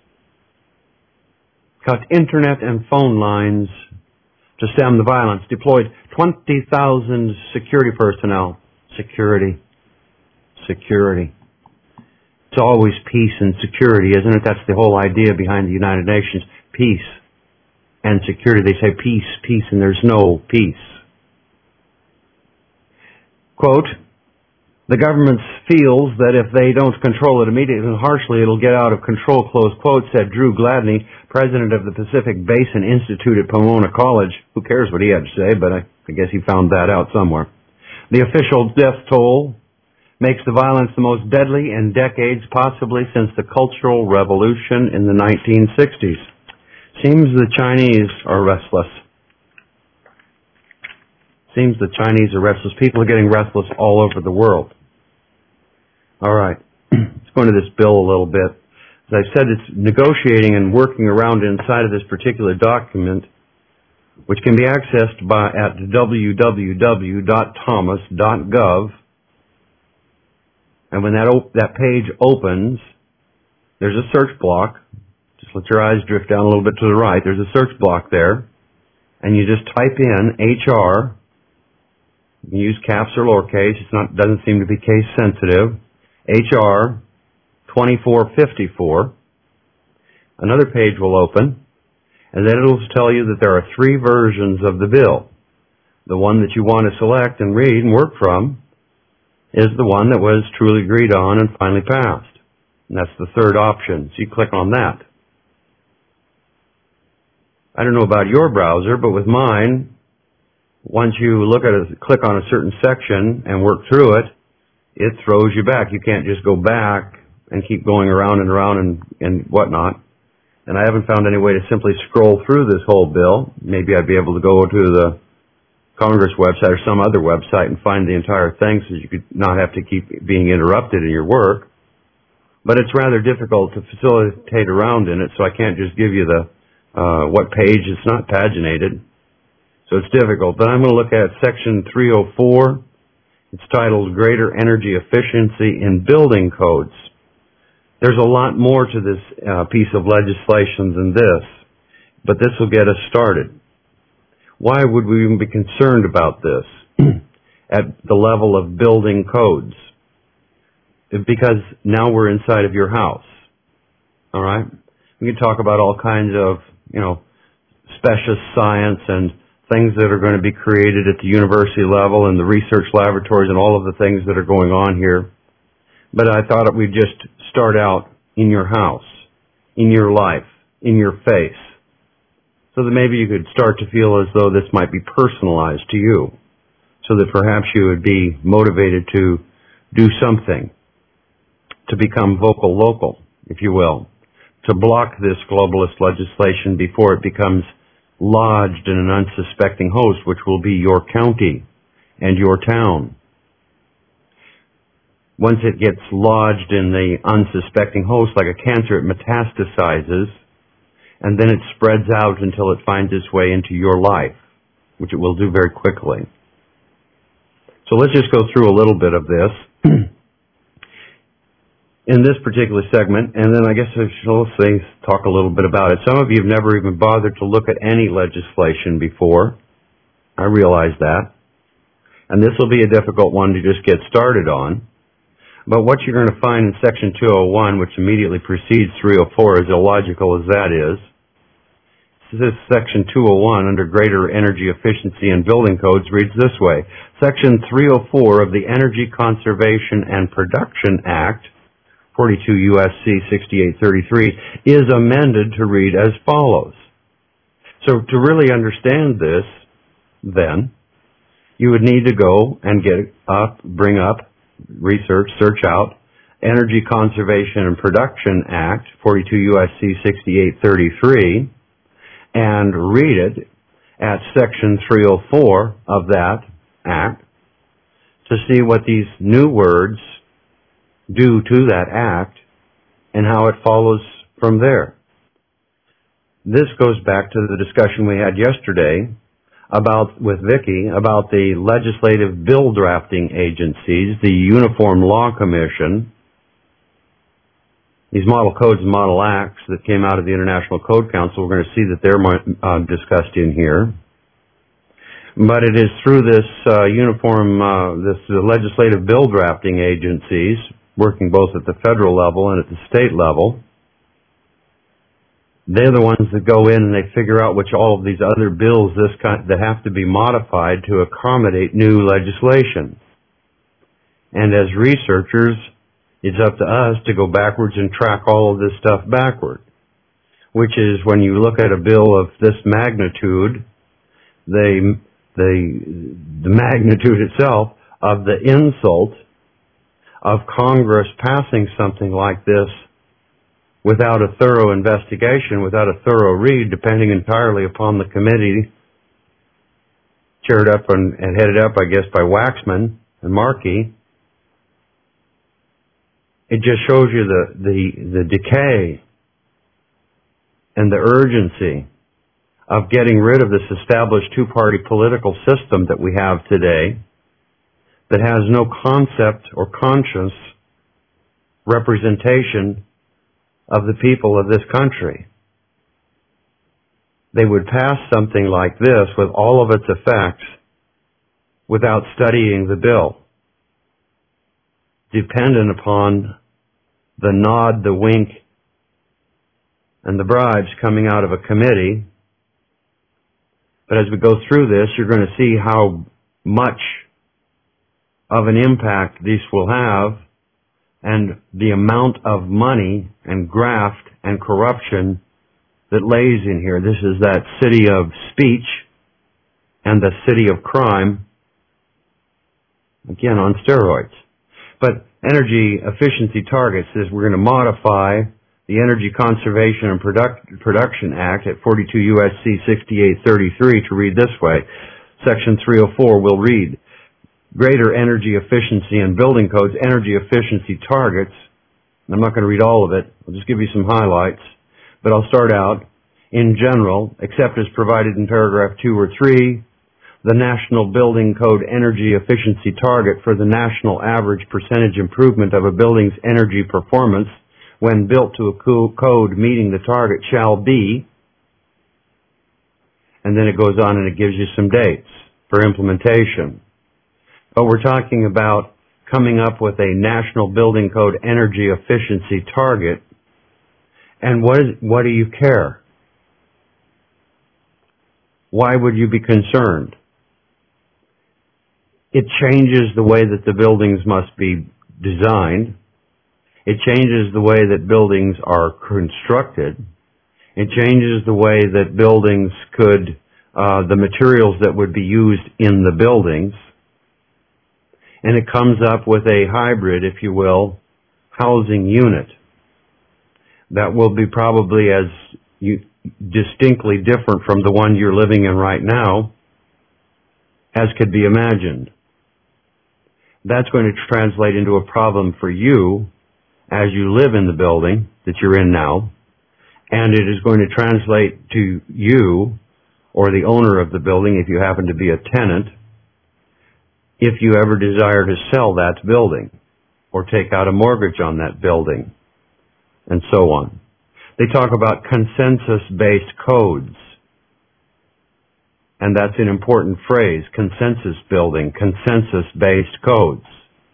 Cut internet and phone lines to stem the violence. Deployed twenty thousand security personnel. Security. Security. It's always peace and security, isn't it? That's the whole idea behind the United Nations. Peace and security. They say peace, peace, and there's no peace. Quote, the government feels that if they don't control it immediately and harshly, it'll get out of control, close quote, said Drew Gladney, president of the Pacific Basin Institute at Pomona College. Who cares what he had to say, but I, I guess he found that out somewhere. The official death toll makes the violence the most deadly in decades, possibly since the Cultural Revolution in the nineteen sixties. Seems the Chinese are restless. Seems the Chinese are restless. People are getting restless all over the world. All right. Let's go into this bill a little bit. As I said, it's negotiating and working around inside of this particular document, which can be accessed by at w w w dot thomas dot gov. And when that op- that page opens, there's a search block. Just let your eyes drift down a little bit to the right. There's a search block there. And you just type in H R. You can use caps or lowercase. It's not, doesn't seem to be case sensitive. H R twenty-four fifty-four. Another page will open, and then it'll tell you that there are three versions of the bill. The one that you want to select and read and work from is the one that was truly agreed on and finally passed. And that's the third option. So you click on that. I don't know about your browser, but with mine, once you look at it, click on a certain section and work through it, it throws you back. You can't just go back and keep going around and around and, and whatnot. And I haven't found any way to simply scroll through this whole bill. Maybe I'd be able to go to the Congress website or some other website and find the entire thing so you could not have to keep being interrupted in your work. But it's rather difficult to facilitate around in it, so I can't just give you the uh, what page. It's not paginated, so it's difficult. But I'm going to look at Section three oh four. It's titled Greater Energy Efficiency in Building Codes. There's a lot more to this uh, piece of legislation than this, but this will get us started. Why would we even be concerned about this at the level of building codes? Because now we're inside of your house. All right? We can talk about all kinds of, you know, special science and things that are going to be created at the university level and the research laboratories and all of the things that are going on here. But I thought we'd just start out in your house, in your life, in your face, so that maybe you could start to feel as though this might be personalized to you, so that perhaps you would be motivated to do something, to become vocal local, if you will, to block this globalist legislation before it becomes lodged in an unsuspecting host, which will be your county and your town. Once it gets lodged in the unsuspecting host like a cancer, it metastasizes, and then it spreads out until it finds its way into your life, which it will do very quickly. So let's just go through a little bit of this in this particular segment, and then I guess I should say, talk a little bit about it. Some of you have never even bothered to look at any legislation before. I realize that. And this will be a difficult one to just get started on. But what you're going to find in Section two oh one, which immediately precedes three oh four, as illogical as that is, this Section two oh one, under Greater Energy Efficiency in Building Codes, reads this way. Section three oh four of the Energy Conservation and Production Act, forty-two U S C sixty-eight thirty-three, is amended to read as follows. So to really understand this, then, you would need to go and get up, bring up, research, search out, Energy Conservation and Production Act, forty-two U S C sixty-eight thirty-three, and read it at Section three oh four of that Act to see what these new words do to that Act and how it follows from there. This goes back to the discussion we had yesterday about, with Vicki, about the legislative bill drafting agencies, the Uniform Law Commission, these model codes and model acts that came out of the International Code Council. We're going to see that they're uh, discussed in here. But it is through this uh, uniform, uh, this uh, legislative bill drafting agencies, working both at the federal level and at the state level, they're the ones that go in and they figure out which all of these other bills this kind, that have to be modified to accommodate new legislation. And as researchers, it's up to us to go backwards and track all of this stuff backward, which is when you look at a bill of this magnitude, the, the, the magnitude itself of the insult of Congress passing something like this without a thorough investigation, without a thorough read, depending entirely upon the committee chaired up and, and headed up, I guess, by Waxman and Markey. It just shows you the, the, the decay and the urgency of getting rid of this established two-party political system that we have today that has no concept or conscious representation of the people of this country. They would pass something like this with all of its effects without studying the bill, dependent upon the nod, the wink, and the bribes coming out of a committee. But as we go through this, you're going to see how much of an impact these will have and the amount of money and graft and corruption that lays in here. This is that city of speech and the city of crime, again on steroids. But energy efficiency targets is we're going to modify the Energy Conservation and Product, Production Act at forty-two U S C sixty-eight thirty-three to read this way. Section three oh four will read, greater energy efficiency and building codes, energy efficiency targets. I'm not going to read all of it. I'll just give you some highlights. But I'll start out. In general, except as provided in paragraph two or three, the National Building Code energy efficiency target for the national average percentage improvement of a building's energy performance when built to a code meeting the target shall be, and then it goes on and it gives you some dates for implementation. But we're talking about coming up with a National Building Code energy efficiency target, and what is, what do you care? Why would you be concerned? It changes the way that the buildings must be designed. It changes the way that buildings are constructed. It changes the way that buildings could, uh, the materials that would be used in the buildings. And it comes up with a hybrid, if you will, housing unit that will be probably as you, distinctly different from the one you're living in right now as could be imagined. That's going to translate into a problem for you as you live in the building that you're in now, and it is going to translate to you or the owner of the building if you happen to be a tenant if you ever desire to sell that building or take out a mortgage on that building and so on. They talk about consensus-based codes. And that's an important phrase, consensus building, consensus-based codes.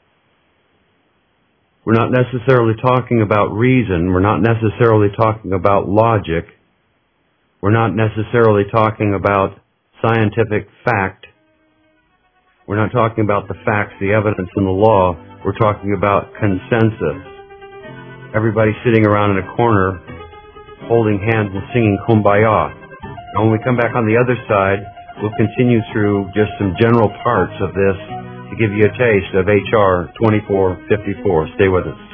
We're not necessarily talking about reason. We're not necessarily talking about logic. We're not necessarily talking about scientific fact. We're not talking about the facts, the evidence, and the law. We're talking about consensus. Everybody sitting around in a corner holding hands and singing Kumbaya. And when we come back on the other side, we'll continue through just some general parts of this to give you a taste of H R twenty-four fifty-four. Stay with us.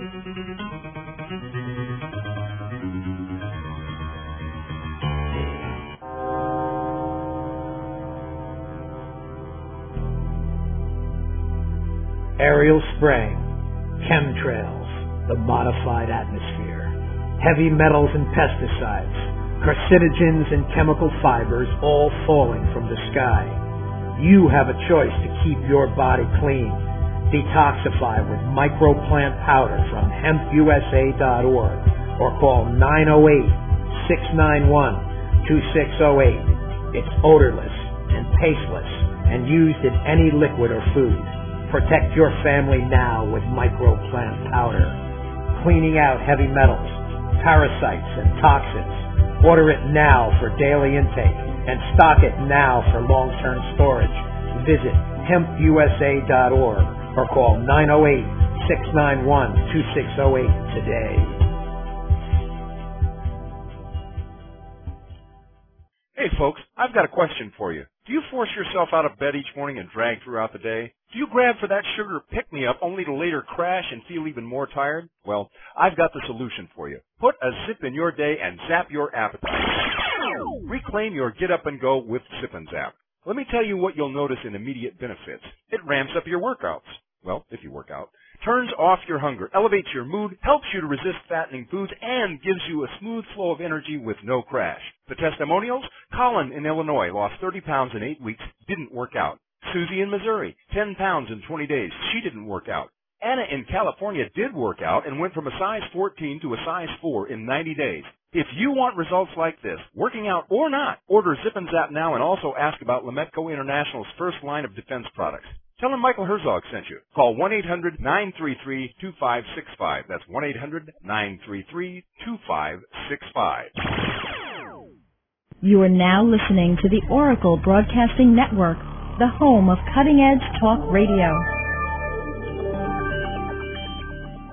Aerial spraying, chemtrails, the modified atmosphere, heavy metals and pesticides, carcinogens and chemical fibers all falling from the sky. You have a choice to keep your body clean. Detoxify with microplant powder from hemp U S A dot org or call nine oh eight, six nine one, two six oh eight. It's odorless and tasteless and used in any liquid or food. Protect your family now with microplant powder. Cleaning out heavy metals, parasites, and toxins. Order it now for daily intake and stock it now for long-term storage. Visit hemp U S A dot org or call nine oh eight, six nine one, two six oh eight today. Hey folks, I've got a question for you. Do you force yourself out of bed each morning and drag throughout the day? Do you grab for that sugar pick-me-up only to later crash and feel even more tired? Well, I've got the solution for you. Put a zip in your day and zap your appetite. Reclaim your get up and go with Zip and Zap. Let me tell you what you'll notice in immediate benefits. It ramps up your workouts. Well, if you work out. Turns off your hunger, elevates your mood, helps you to resist fattening foods, and gives you a smooth flow of energy with no crash. The testimonials? Colin in Illinois lost thirty pounds in eight weeks, didn't work out. Susie in Missouri, ten pounds in twenty days, she didn't work out. Anna in California did work out and went from a size fourteen to a size four in ninety days. If you want results like this, working out or not, order Zip and Zap now and also ask about Lametco International's first line of defense products. Tell them Michael Herzog sent you. Call one eight hundred, nine three three, two five six five. That's one eight hundred, nine three three, two five six five. You are now listening to the Oracle Broadcasting Network, the home of cutting-edge talk radio.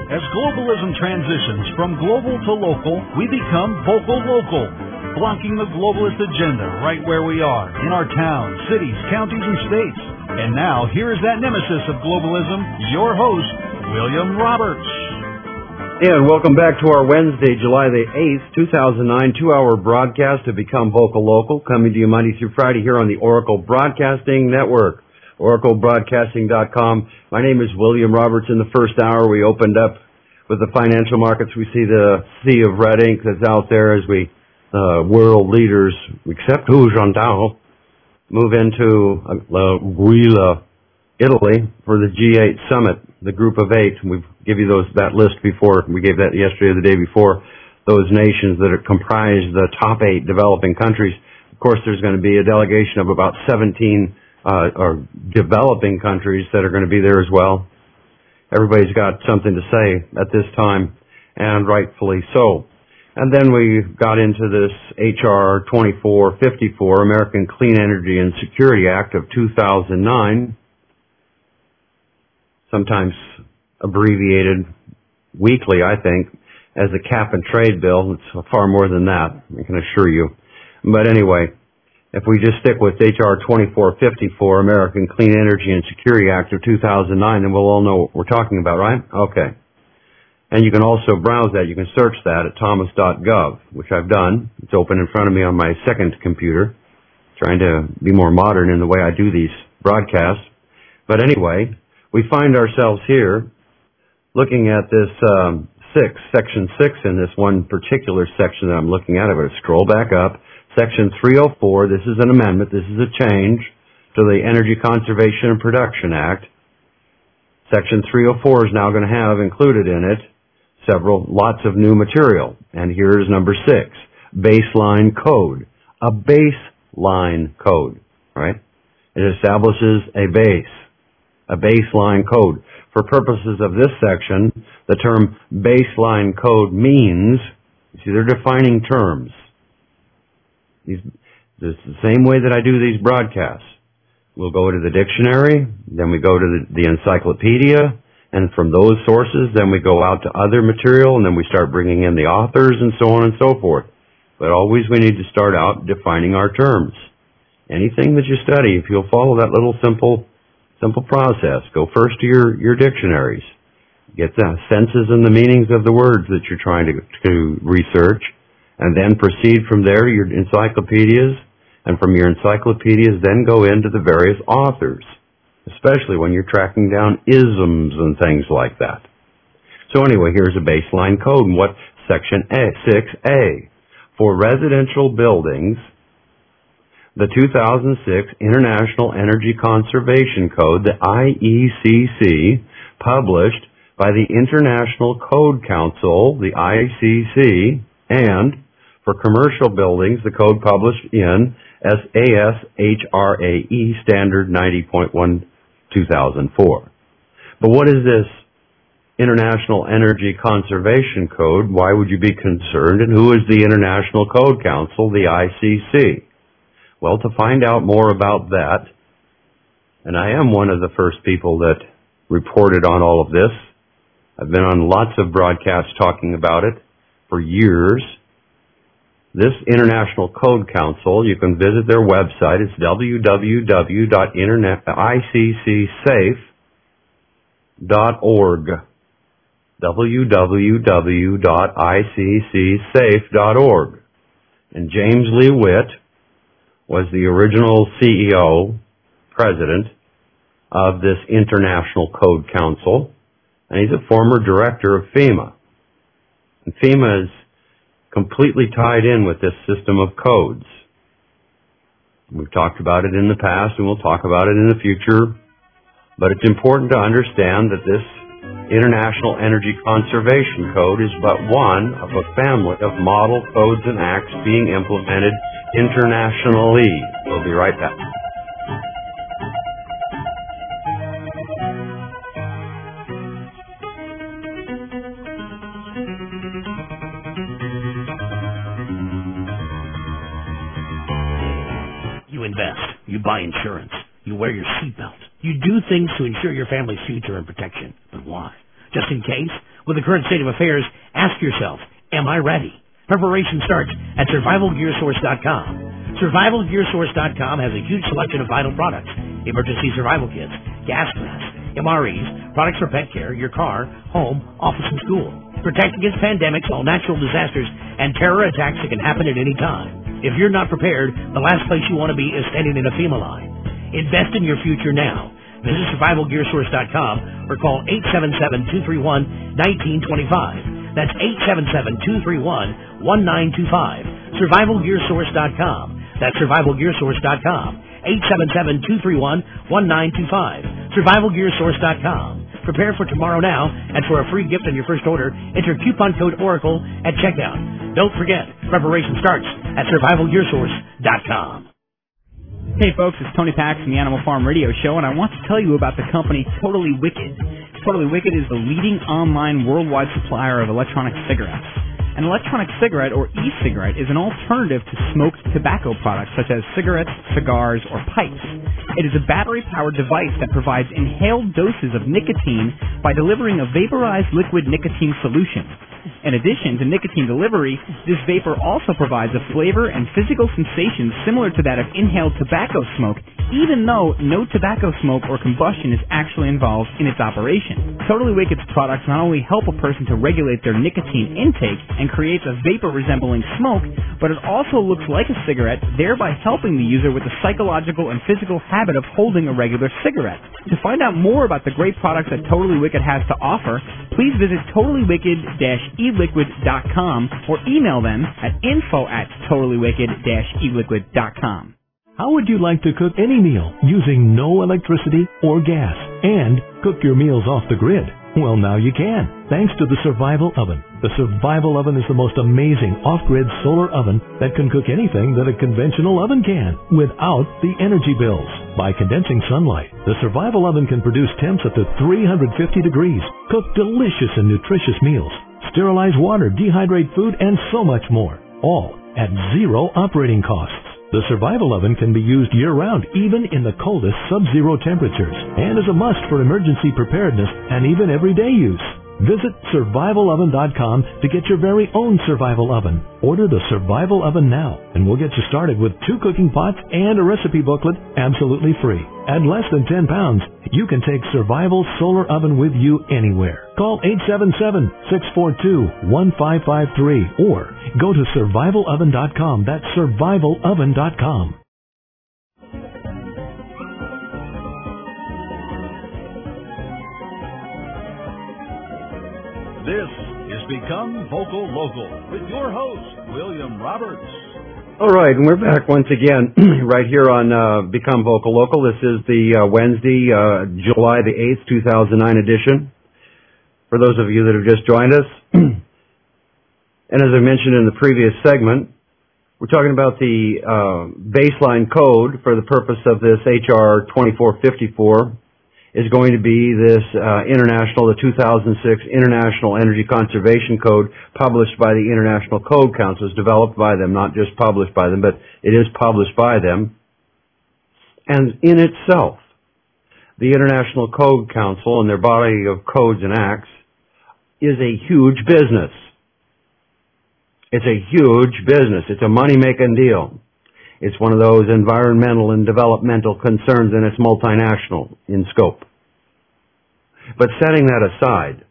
As globalism transitions from global to local, we become vocal local, blocking the globalist agenda right where we are, in our towns, cities, counties, and states. And now, here is that nemesis of globalism, your host, William Roberts. And welcome back to our Wednesday, July the eighth, two thousand nine, two-hour broadcast to Become Vocal Local, coming to you Monday through Friday here on the Oracle Broadcasting Network, oracle broadcasting dot com. My name is William Roberts. In the first hour, we opened up with the financial markets. We see the sea of red ink that's out there as we, uh, world leaders, except Hu Jintao, move into uh, Guila, Italy, for the G eight summit, the group of eight. We've give you those that list before. We gave that yesterday or the day before. Those nations that are comprise the top eight developing countries. Of course, there's going to be a delegation of about seventeen uh, or developing countries that are going to be there as well. Everybody's got something to say at this time, and rightfully so. And then we got into this H R twenty-four fifty-four, American Clean Energy and Security Act of two thousand nine, sometimes abbreviated weekly, I think, as a cap and trade bill. It's far more than that, I can assure you. But anyway, if we just stick with H R twenty-four fifty-four, American Clean Energy and Security Act of two thousand nine, then we'll all know what we're talking about, right? Okay. And you can also browse that. You can search that at thomas dot gov, which I've done. It's open in front of me on my second computer, trying to be more modern in the way I do these broadcasts. But anyway, we find ourselves here looking at this um, six, section six in this one particular section that I'm looking at. I'm going to scroll back up. Section three oh four, this is an amendment. This is a change to the Energy Conservation and Production Act. Section three oh four is now going to have included in it several, lots of new material. And here is number six, baseline code. A baseline code, right? It establishes a base, a baseline code. For purposes of this section, the term baseline code means, you see, they're defining terms. These, it's the same way that I do these broadcasts. We'll go to the dictionary, then we go to the, the encyclopedia, and from those sources, then we go out to other material, and then we start bringing in the authors and so on and so forth. But always we need to start out defining our terms. Anything that you study, if you'll follow that little simple simple process, go first to your, your dictionaries. Get the senses and the meanings of the words that you're trying to, to research, and then proceed from there to your encyclopedias, and from your encyclopedias then go into the various authors, especially when you're tracking down isms and things like that. So anyway, here's a baseline code. And what section A, six A, for residential buildings, the two thousand six International Energy Conservation Code, the I E C C, published by the International Code Council, the I E C C, and for commercial buildings, the code published in S A S H R A E Standard ninety point one two thousand four. But what is this International Energy Conservation Code? Why would you be concerned? And who is the International Code Council, the I C C? Well, to find out more about that, and I am one of the first people that reported on all of this. I've been on lots of broadcasts talking about it for years. This International Code Council, you can visit their website. It's w w w dot i c c safe dot org. w w w dot i c c safe dot org. And James Lee Witt was the original C E O, president of this International Code Council, and he's a former director of FEMA. And FEMA is completely tied in with this system of codes. We've talked about it in the past, and we'll talk about it in the future, but it's important to understand that this International Energy Conservation Code is but one of a family of model codes and acts being implemented internationally. We'll be right back. You invest. You buy insurance. You wear your seatbelt. You do things to ensure your family's future and protection. But why? Just in case? With the current state of affairs, ask yourself, am I ready? Preparation starts at survival gear source dot com. survival gear source dot com has a huge selection of vital products, emergency survival kits, gas masks, M R Es, products for pet care, your car, home, office, and school. Protect against pandemics, all natural disasters, and terror attacks that can happen at any time. If you're not prepared, the last place you want to be is standing in a FEMA line. Invest in your future now. Visit survival gear source dot com or call eight seven seven, two three one, one nine two five. That's eight seven seven, two three one, one nine two five. survival gear source dot com. That's survival gear source dot com. eight seven seven, two three one, one nine two five. survival gear source dot com. Prepare for tomorrow now, and for a free gift on your first order, enter coupon code ORACLE at checkout. Don't forget, preparation starts at survival gear source dot com. Hey folks, it's Tony Pax from the Animal Farm Radio Show, and I want to tell you about the company Totally Wicked. Totally Wicked is the leading online worldwide supplier of electronic cigarettes. An electronic cigarette, or e-cigarette, is an alternative to smoked tobacco products such as cigarettes, cigars, or pipes. It is a battery-powered device that provides inhaled doses of nicotine by delivering a vaporized liquid nicotine solution. In addition to nicotine delivery, this vapor also provides a flavor and physical sensation similar to that of inhaled tobacco smoke, even though no tobacco smoke or combustion is actually involved in its operation. Totally Wicked's products not only help a person to regulate their nicotine intake and creates a vapor resembling smoke, but it also looks like a cigarette, thereby helping the user with the psychological and physical habit of holding a regular cigarette. To find out more about the great products that Totally Wicked has to offer, please visit totally wicked dash e liquid dot com or email them at info at totally wicked dash e liquid dot com. How would you like to cook any meal using no electricity or gas and cook your meals off the grid? Well, now you can, thanks to the Survival Oven. The Survival Oven is the most amazing off-grid solar oven that can cook anything that a conventional oven can without the energy bills. By condensing sunlight, the Survival Oven can produce temps up to three hundred fifty degrees, cook delicious and nutritious meals, sterilize water, dehydrate food, and so much more, all at zero operating costs. The Survival Oven can be used year-round, even in the coldest sub-zero temperatures, and is a must for emergency preparedness and even everyday use. Visit survival oven dot com to get your very own Survival Oven. Order the Survival Oven now, and we'll get you started with two cooking pots and a recipe booklet absolutely free. At less than ten pounds, you can take Survival Solar Oven with you anywhere. Call eight seven seven, six four two, one five five three or go to survival oven dot com. That's survival oven dot com. This is Become Vocal Local with your host, William Roberts. All right, and we're back once again right here on uh, Become Vocal Local. This is the uh, Wednesday, uh, July the eighth, two thousand nine edition. For those of you that have just joined us, and as I mentioned in the previous segment, we're talking about the uh, baseline code for the purpose of this H R twenty-four fifty-four. Is going to be this uh, international, the two thousand six International Energy Conservation Code, published by the International Code Council. It's developed by them, not just published by them, but it is published by them. And in itself, the International Code Council and their body of codes and acts is a huge business. It's a huge business. It's a money-making deal. It's one of those environmental and developmental concerns, and it's multinational in scope. But setting that aside,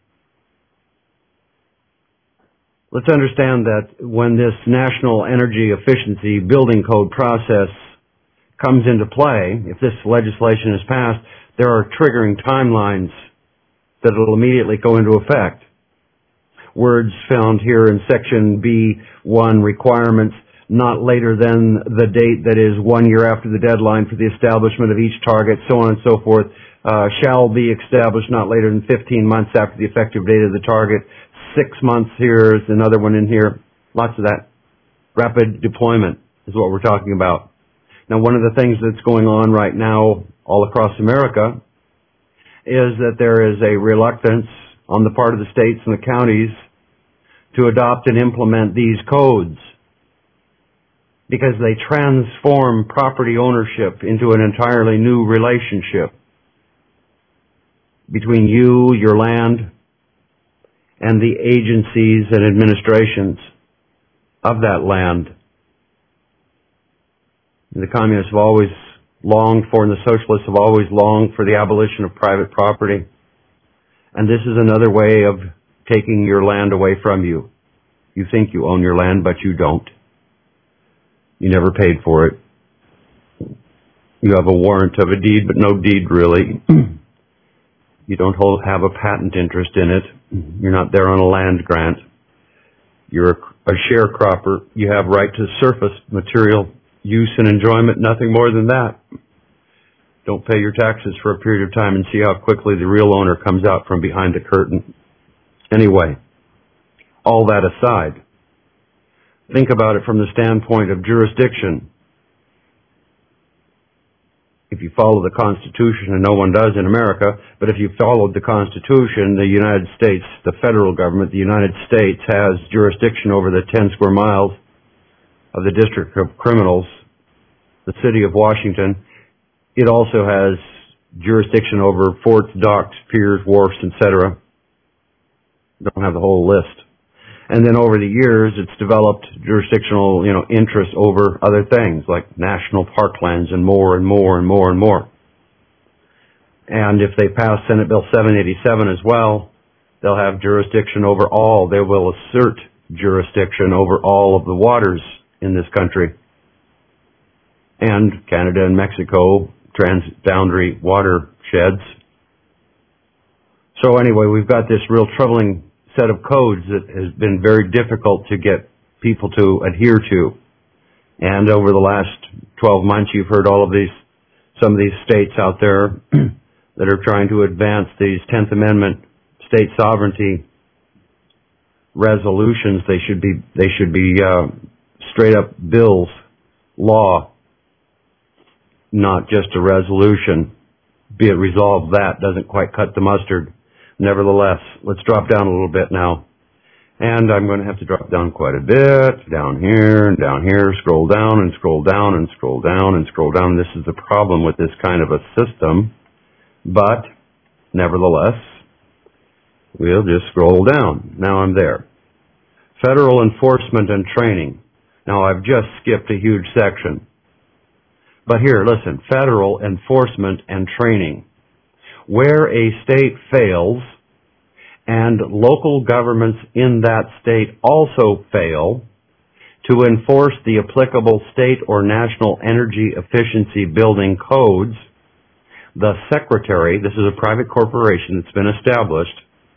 let's understand that when this National Energy Efficiency Building Code process comes into play, if this legislation is passed, there are triggering timelines that will immediately go into effect. Words found here in Section B one, requirements, not later than the date that is one year after the deadline for the establishment of each target, so on and so forth, uh, shall be established not later than fifteen months after the effective date of the target. Six months here is another one in here. Lots of that. Rapid deployment is what we're talking about. Now, one of the things that's going on right now all across America is that there is a reluctance on the part of the states and the counties to adopt and implement these codes, because they transform property ownership into an entirely new relationship between you, your land, and the agencies and administrations of that land. And the communists have always longed for, and the socialists have always longed for, the abolition of private property. And this is another way of taking your land away from you. You think you own your land, but you don't. You never paid for it. You have a warrant of a deed, but no deed really. You don't hold, have a patent interest in it. You're not there on a land grant. You're a, a sharecropper. You have right to surface material use and enjoyment, nothing more than that. Don't pay your taxes for a period of time and see how quickly the real owner comes out from behind the curtain. Anyway, all that aside, think about it from the standpoint of jurisdiction. If you follow the Constitution, and no one does in America, but if you followed the Constitution, the United States, the federal government, the United States has jurisdiction over the ten square miles of the District of Criminals, the city of Washington. It also has jurisdiction over forts, docks, piers, wharfs, et cetera. Don't have the whole list. And then over the years, it's developed jurisdictional, you know, interest over other things like national parklands and more and more and more and more. And if they pass Senate Bill seven eighty-seven as well, they'll have jurisdiction over all. They will assert jurisdiction over all of the waters in this country. And Canada and Mexico, transboundary watersheds. So anyway, we've got this real troubling set of codes that has been very difficult to get people to adhere to. And over the last twelve months, you've heard all of these, some of these states out there that are trying to advance these tenth Amendment state sovereignty resolutions. They should be, they should be, uh, straight up bills, law, not just a resolution. Be it resolved, that doesn't quite cut the mustard. Nevertheless, let's drop down a little bit now. And I'm going to have to drop down quite a bit, down here and down here, scroll down and scroll down and scroll down and scroll down. This is the problem with this kind of a system. But, nevertheless, we'll just scroll down. Now I'm there. Federal enforcement and training. Now I've just skipped a huge section. But here, listen, federal enforcement and training. Where a state fails and local governments in that state also fail to enforce the applicable state or national energy efficiency building codes, the Secretary, this is a private corporation that's been established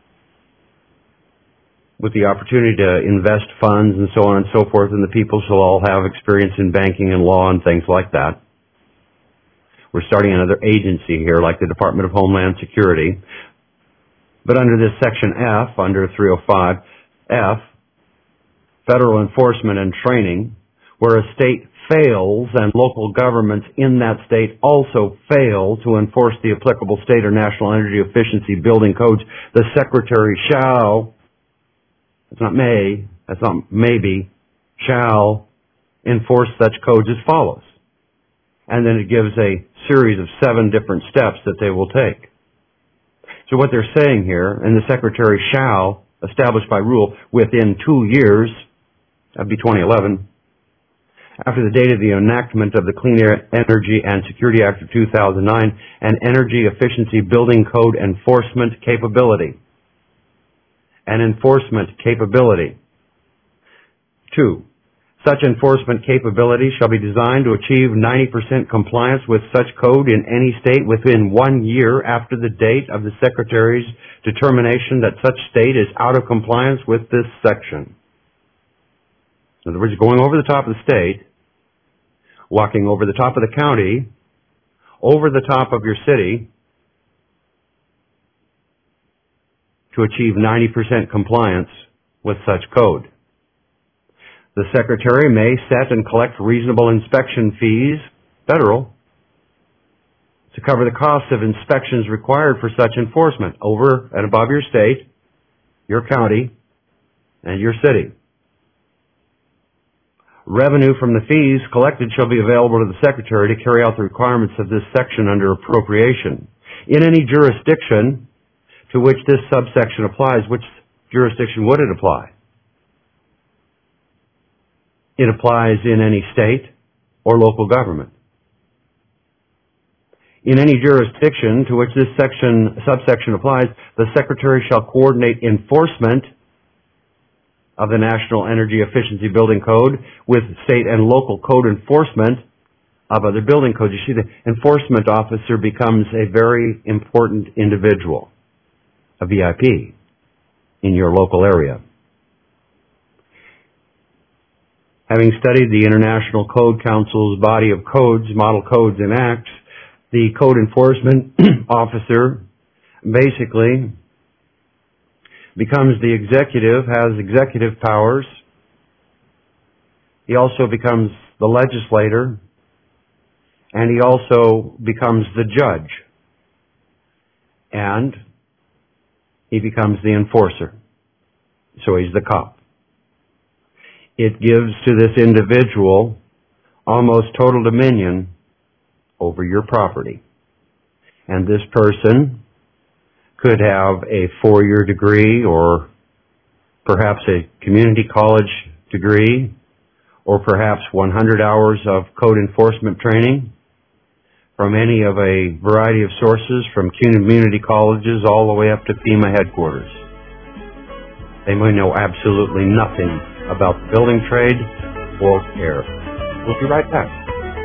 with the opportunity to invest funds and so on and so forth, and the people shall all have experience in banking and law and things like that. We're starting another agency here, like the Department of Homeland Security. But under this Section F, under three oh five F, Federal Enforcement and Training, where a state fails and local governments in that state also fail to enforce the applicable state or national energy efficiency building codes, the Secretary shall, it's not may, that's not maybe, shall enforce such codes as follows. And then it gives a series of seven different steps that they will take. So what they're saying here, and the Secretary shall, establish by rule, within two years, that'd be twenty eleven, after the date of the enactment of the Clean Air Energy and Security Act of two thousand nine, an Energy Efficiency Building Code enforcement capability. An enforcement capability. Two, such enforcement capability shall be designed to achieve ninety percent compliance with such code in any state within one year after the date of the Secretary's determination that such state is out of compliance with this section. In other words, going over the top of the state, walking over the top of the county, over the top of your city, to achieve ninety percent compliance with such code. The Secretary may set and collect reasonable inspection fees, federal, to cover the costs of inspections required for such enforcement over and above your state, your county, and your city. Revenue from the fees collected shall be available to the Secretary to carry out the requirements of this section under appropriation. In any jurisdiction to which this subsection applies, which jurisdiction would it apply? It applies in any state or local government. In any jurisdiction to which this section, subsection applies, the Secretary shall coordinate enforcement of the National Energy Efficiency Building Code with state and local code enforcement of other building codes. You see, the enforcement officer becomes a very important individual, a V I P, in your local area. Having studied the International Code Council's body of codes, model codes, and acts, the code enforcement officer basically becomes the executive, has executive powers. He also becomes the legislator, and he also becomes the judge. And he becomes the enforcer. So he's the cop. It gives to this individual almost total dominion over your property. And this person could have a four-year degree or perhaps a community college degree or perhaps one hundred hours of code enforcement training from any of a variety of sources, from community colleges all the way up to FEMA headquarters. They may know absolutely nothing about the building trade or care. We'll be right back.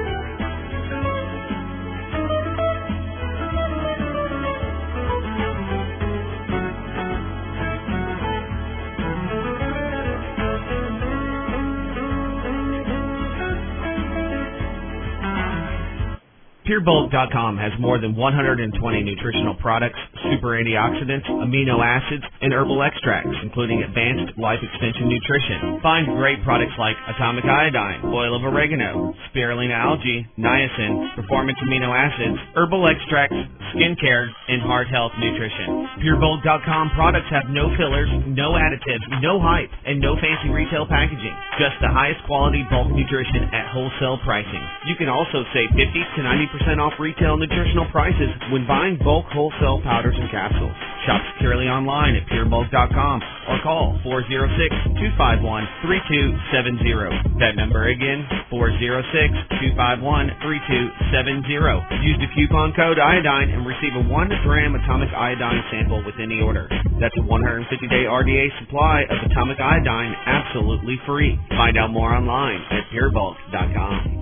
Pure Bulk dot com has more than one hundred twenty nutritional products, super antioxidants, amino acids, and herbal extracts, including advanced life extension nutrition. Find great products like atomic iodine, oil of oregano, spirulina algae, niacin, performance amino acids, herbal extracts, skincare, and heart health nutrition. Pure Bulk dot com products have no fillers, no additives, no hype, and no fancy retail packaging. Just the highest quality bulk nutrition at wholesale pricing. You can also save fifty to ninety percent off retail nutritional prices when buying bulk wholesale powders and capsules. Shop securely online at Pure Bulk dot com or call four oh six, two five one, three two seven zero. That number again, four oh six, two five one, three two seven zero. Use the coupon code iodine and receive a one gram atomic iodine sample with any order. That's a one hundred fifty day R D A supply of atomic iodine absolutely free. Find out more online at Pure Bulk dot com.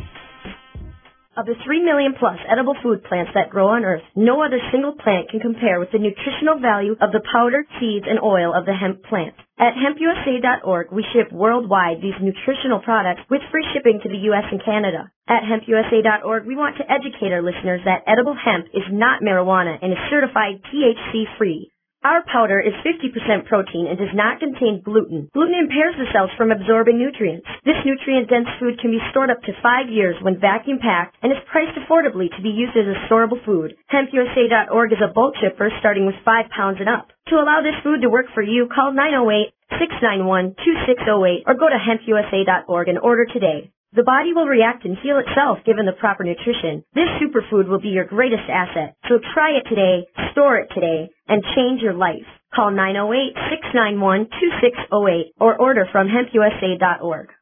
Of the three million plus edible food plants that grow on Earth, no other single plant can compare with the nutritional value of the powder, seeds, and oil of the hemp plant. At hemp U S A dot org, we ship worldwide these nutritional products with free shipping to the U S and Canada. At hemp U S A dot org, we want to educate our listeners that edible hemp is not marijuana and is certified T H C-free. Our powder is fifty percent protein and does not contain gluten. Gluten impairs the cells from absorbing nutrients. This nutrient-dense food can be stored up to five years when vacuum-packed and is priced affordably to be used as a storable food. hemp U S A dot org is a bulk shipper starting with five pounds and up. To allow this food to work for you, call nine oh eight, six nine one, two six oh eight or go to hemp U S A dot org and order today. The body will react and heal itself given the proper nutrition. This superfood will be your greatest asset. So try it today, store it today, and change your life. Call nine oh eight, six nine one, two six oh eight or order from hemp U S A dot org.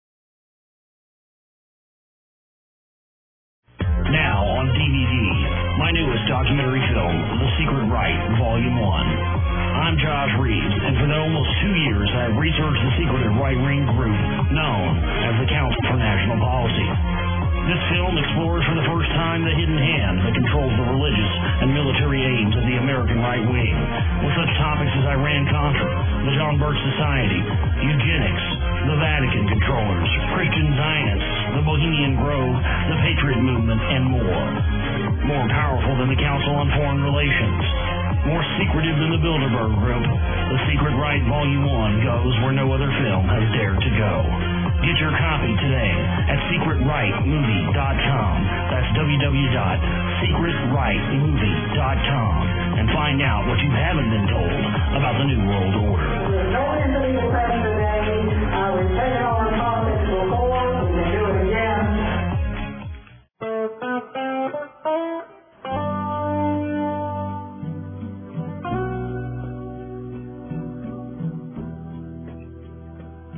Now on D V D, my newest documentary film, The Secret Right, Volume one. I'm Josh Reeves, and for the almost two years I have researched the secret right-wing group known as the Council for National Policy. This film explores for the first time the hidden hand that controls the religious and military aims of the American right wing, with such topics as Iran-Contra, the John Birch Society, eugenics, the Vatican controllers, Christian Zionists, the Bohemian Grove, the Patriot Movement, and more. More powerful than the Council on Foreign Relations. More secretive than the Bilderberg Group, The Secret Right Volume one goes where no other film has dared to go. Get your copy today at secret right movie dot com. That's w w w dot secret right movie dot com. And find out what you haven't been told about the New World Order. There's no reason to press today. Uh, we've taken on politics before. We can do it again.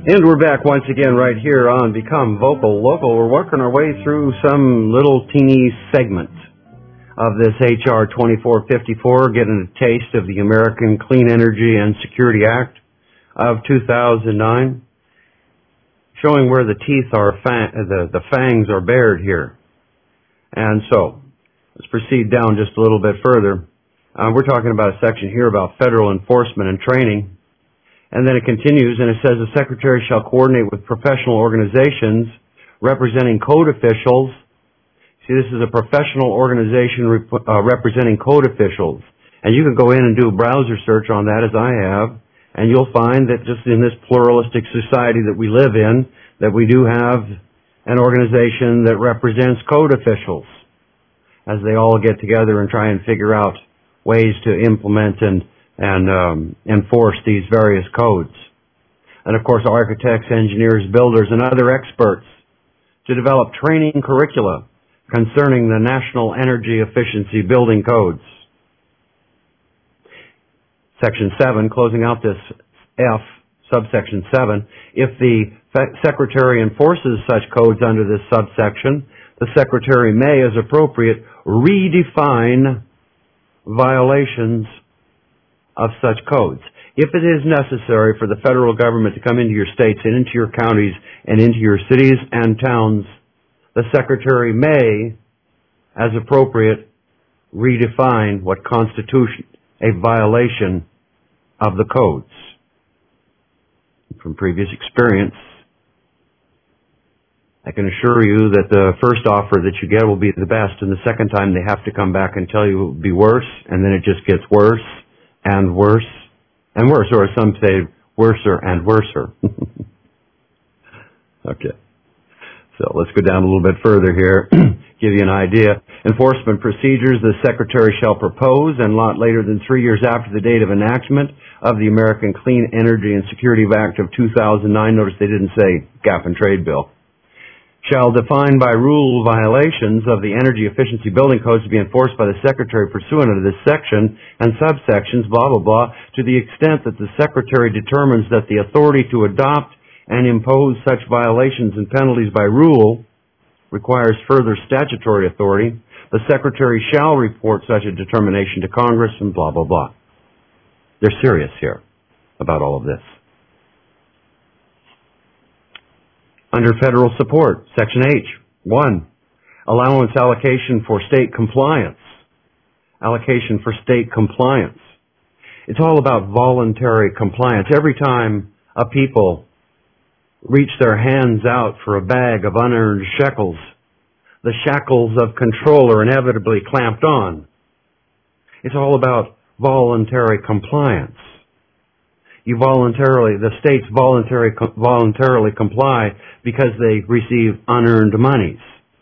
And we're back once again right here on Become Vocal Local. We're working our way through some little teeny segment of this H R twenty-four fifty-four, getting a taste of the American Clean Energy and Security Act of two thousand nine, showing where the teeth are, fang, the, the fangs are bared here. And so, let's proceed down just a little bit further. Uh, we're talking about a section here about federal enforcement and training. And then it continues, and it says the Secretary shall coordinate with professional organizations representing code officials. See, this is a professional organization rep- uh, representing code officials. And you can go in and do a browser search on that, as I have, and you'll find that just in this pluralistic society that we live in, that we do have an organization that represents code officials as they all get together and try and figure out ways to implement and and um, enforce these various codes. And of course, architects, engineers, builders, and other experts to develop training curricula concerning the National Energy Efficiency Building Codes. Section seven, closing out this F, subsection seven, if the Secretary enforces such codes under this subsection, the Secretary may, as appropriate, redefine violations of such codes. If it is necessary for the federal government to come into your states and into your counties and into your cities and towns, the Secretary may, as appropriate, redefine what constitutes a violation of the codes. From previous experience, I can assure you that the first offer that you get will be the best, and the second time they have to come back and tell you it will be worse, and then it just gets worse and worse and worse, or as some say, worser and worser. Okay. So let's go down a little bit further here, give you an idea. Enforcement procedures the Secretary shall propose, and not later than three years after the date of enactment of the American Clean Energy and Security Act of two thousand nine. Notice they didn't say Cap and Trade Bill. Shall define by rule violations of the energy efficiency building codes to be enforced by the Secretary pursuant to this section and subsections, blah, blah, blah, to the extent that the Secretary determines that the authority to adopt and impose such violations and penalties by rule requires further statutory authority. The Secretary shall report such a determination to Congress and blah, blah, blah. They're serious here about all of this. Under federal support, Section H, one, allowance allocation for state compliance. Allocation for state compliance. It's all about voluntary compliance. Every time a people reach their hands out for a bag of unearned shekels, the shackles of control are inevitably clamped on. It's all about voluntary compliance. You voluntarily, the states voluntarily, voluntarily comply because they receive unearned monies.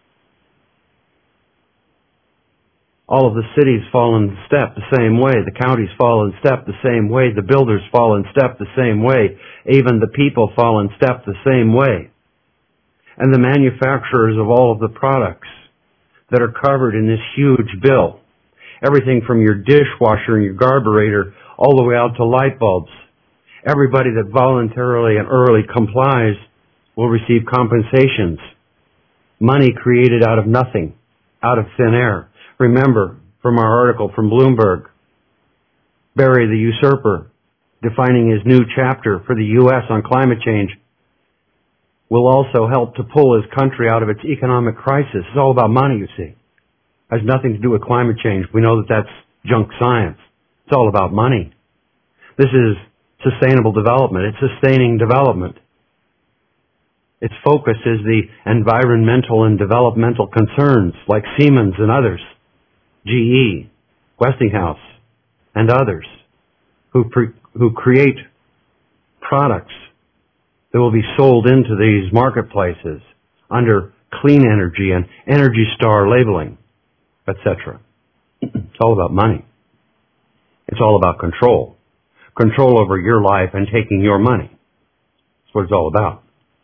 All of the cities fall in step the same way. The counties fall in step the same way. The builders fall in step the same way. Even the people fall in step the same way. And the manufacturers of all of the products that are covered in this huge bill, everything from your dishwasher and your carburetor all the way out to light bulbs, everybody that voluntarily and early complies will receive compensations. Money created out of nothing, out of thin air. Remember, from our article from Bloomberg, Barry the usurper, defining his new chapter for the U S on climate change, will also help to pull his country out of its economic crisis. It's all about money, you see. It has nothing to do with climate change. We know that that's junk science. It's all about money. This is sustainable development. It's sustaining development. Its focus is the environmental and developmental concerns like Siemens and others, G E, Westinghouse, and others who pre- who create products that will be sold into these marketplaces under clean energy and Energy Star labeling, et cetera. It's all about money. It's all about control. Control over your life and taking your money. That's what it's all about.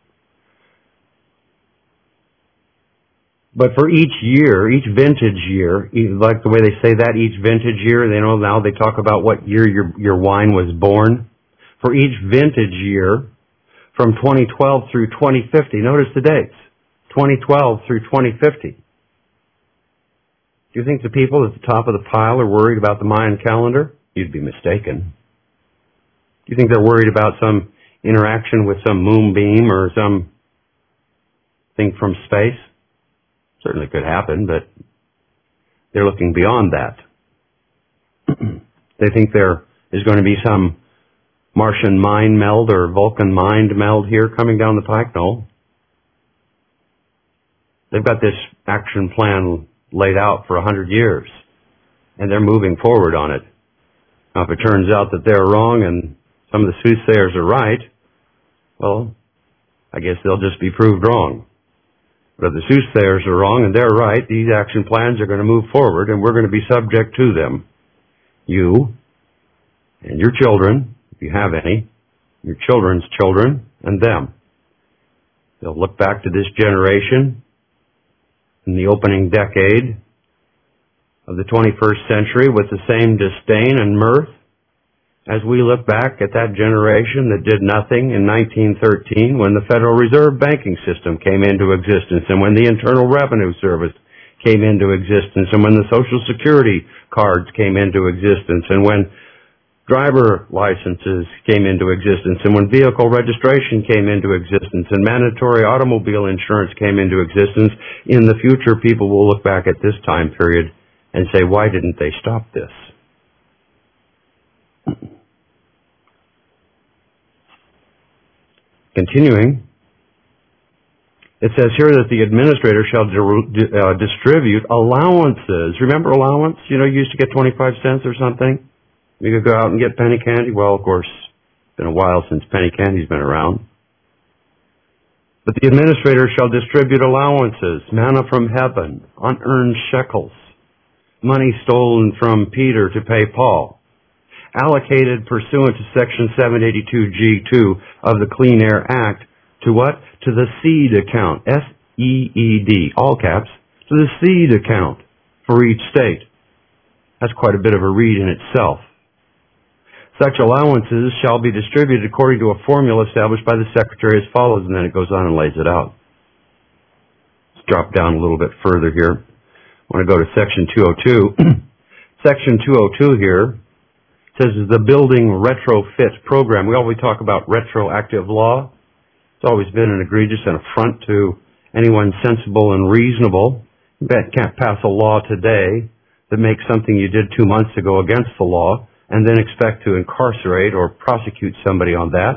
But for each year, each vintage year, like the way they say that, each vintage year, they know now they talk about what year your, your wine was born. For each vintage year, from twenty twelve through twenty fifty. Notice the dates, twenty twelve through twenty fifty. Do you think the people at the top of the pile are worried about the Mayan calendar? You'd be mistaken. Do you think they're worried about some interaction with some moonbeam or some thing from space? Certainly could happen, but they're looking beyond that. They think there is going to be some Martian mind meld or Vulcan mind meld here coming down the pike. No. They've got this action plan laid out for a hundred years, and they're moving forward on it. Now, if it turns out that they're wrong and some of the soothsayers are right, well, I guess they'll just be proved wrong. But if the soothsayers are wrong and they're right, these action plans are going to move forward, and we're going to be subject to them. You and your children, if you have any, your children's children, and them. They'll look back to this generation in the opening decade of the twenty-first century with the same disdain and mirth as we look back at that generation that did nothing in nineteen thirteen when the Federal Reserve banking system came into existence, and when the Internal Revenue Service came into existence, and when the Social Security cards came into existence, and when driver licenses came into existence, and when vehicle registration came into existence, and mandatory automobile insurance came into existence. In the future, people will look back at this time period and say, why didn't they stop this? Continuing, it says here that the administrator shall di- uh, distribute allowances. Remember allowance? You know, you used to get twenty-five cents or something. You could go out and get penny candy. Well, of course, it's been a while since penny candy's been around. But the administrator shall distribute allowances, manna from heaven, unearned shekels, money stolen from Peter to pay Paul, allocated pursuant to Section seven eighty-two G two of the Clean Air Act to what? To the seed account, S E E D, all caps, to the seed account for each state. That's quite a bit of a read in itself. Such allowances shall be distributed according to a formula established by the Secretary as follows, and then it goes on and lays it out. Let's drop down a little bit further here. I want to go to Section two oh two. Section two oh two here says the Building Retrofit Program. We always talk about retroactive law. It's always been an egregious and affront to anyone sensible and reasonable. You can't pass a law today that makes something you did two months ago against the law and then expect to incarcerate or prosecute somebody on that.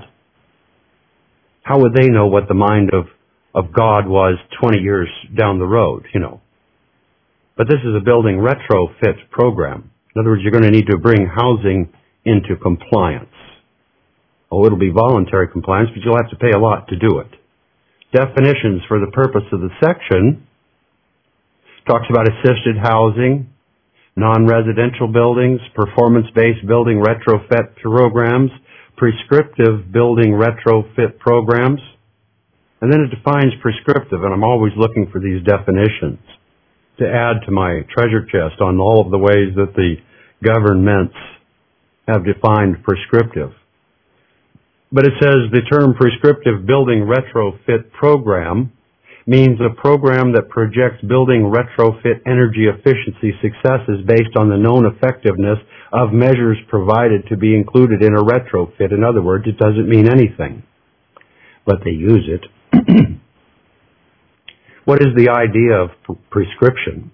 How would they know what the mind of, of God was twenty years down the road, you know? But this is a building retrofit program. In other words, you're going to need to bring housing into compliance. Oh, it'll be voluntary compliance, but you'll have to pay a lot to do it. Definitions for the purpose of the section talks about assisted housing, non-residential buildings, performance-based building retrofit programs, prescriptive building retrofit programs, and then it defines prescriptive, and I'm always looking for these definitions to add to my treasure chest on all of the ways that the governments have defined prescriptive. But it says the term prescriptive building retrofit program means a program that projects building retrofit energy efficiency successes based on the known effectiveness of measures provided to be included in a retrofit. In other words, it doesn't mean anything, but they use it. What is the idea of p- prescription?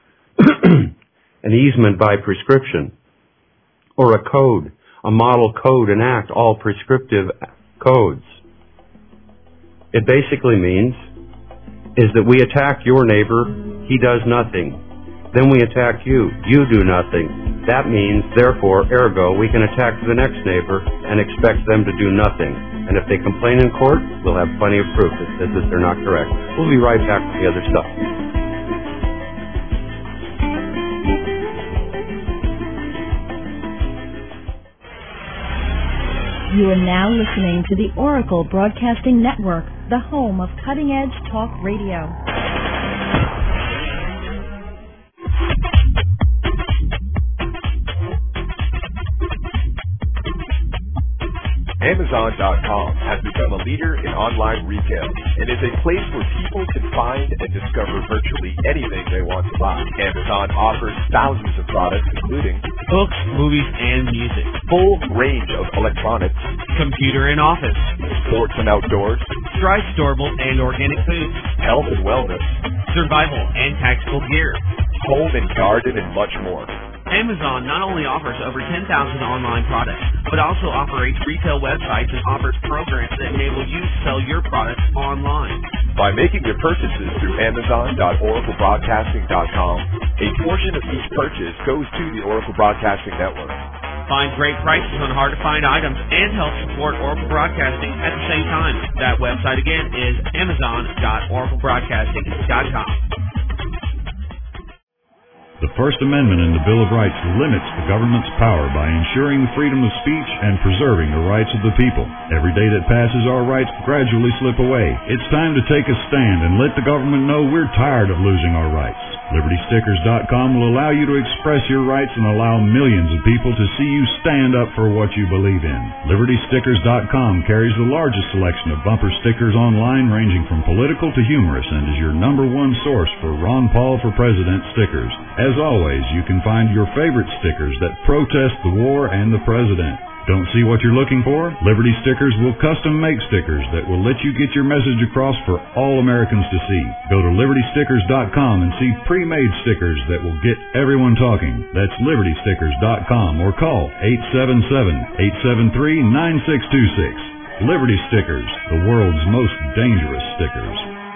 An easement by prescription, or a code, a model code, an act, all prescriptive codes. It basically means is that we attack your neighbor, he does nothing. Then we attack you, you do nothing. That means, therefore, ergo, we can attack the next neighbor and expect them to do nothing. And if they complain in court, we'll have plenty of proof that says that they're not correct. We'll be right back with the other stuff. You are now listening to the Oracle Broadcasting Network, the home of cutting-edge talk radio. And Amazon dot com has become a leader in online retail and is a place where people can find and discover virtually anything they want to buy. Amazon offers thousands of products including books, movies, and music, full range of electronics, computer and office, sports and outdoors, dry, storable, and organic foods, health and wellness, survival and tactical gear, home and garden, and much more. Amazon not only offers over ten thousand online products, but also operates retail websites and offers programs that enable you to sell your products online. By making your purchases through Amazon dot Oracle Broadcasting dot com, a portion of each purchase goes to the Oracle Broadcasting Network. Find great prices on hard-to-find items and help support Oracle Broadcasting at the same time. That website again is Amazon dot Oracle Broadcasting dot com. The First Amendment in the Bill of Rights limits the government's power by ensuring freedom of speech and preserving the rights of the people. Every day that passes, our rights gradually slip away. It's time to take a stand and let the government know we're tired of losing our rights. Liberty Stickers dot com will allow you to express your rights and allow millions of people to see you stand up for what you believe in. Liberty Stickers dot com carries the largest selection of bumper stickers online, ranging from political to humorous, and is your number one source for Ron Paul for President stickers. As always, you can find your favorite stickers that protest the war and the president. Don't see what you're looking for? Liberty Stickers will custom make stickers that will let you get your message across for all Americans to see. Go to Liberty Stickers dot com and see pre-made stickers that will get everyone talking. That's Liberty Stickers dot com or call eight seven seven, eight seven three, nine six two six. Liberty Stickers, the world's most dangerous stickers.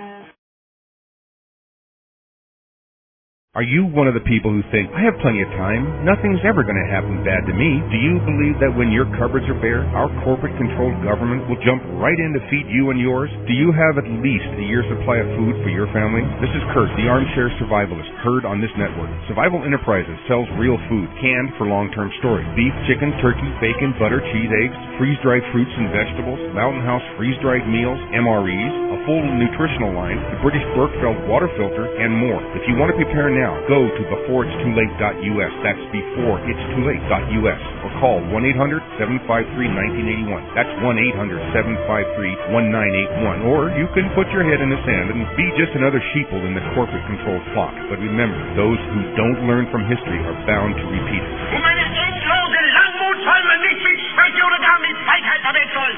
Are you one of the people who think, I have plenty of time, nothing's ever going to happen bad to me? Do you believe that when your cupboards are bare, our corporate-controlled government will jump right in to feed you and yours? Do you have at least a year's supply of food for your family? This is Kurt, the armchair survivalist, heard on this network. Survival Enterprises sells real food, canned for long-term storage. Beef, chicken, turkey, bacon, butter, cheese, eggs, freeze-dried fruits and vegetables, Mountain House freeze-dried meals, M R Es, a full nutritional line, the British Berkefeld water filter, and more. If you want to prepare now, go to before it's too late dot U S. That's before it's too late dot U S. Or call one eight hundred, seven five three, one nine eight one. That's one eight hundred, seven five three, one nine eight one. Or you can put your head in the sand and be just another sheeple in the corporate-controlled flock. But remember, those who don't learn from history are bound to repeat it. Um eine endlose Langmut soll man nicht mit Schwäche oder gar mit Feigheit verwechseln.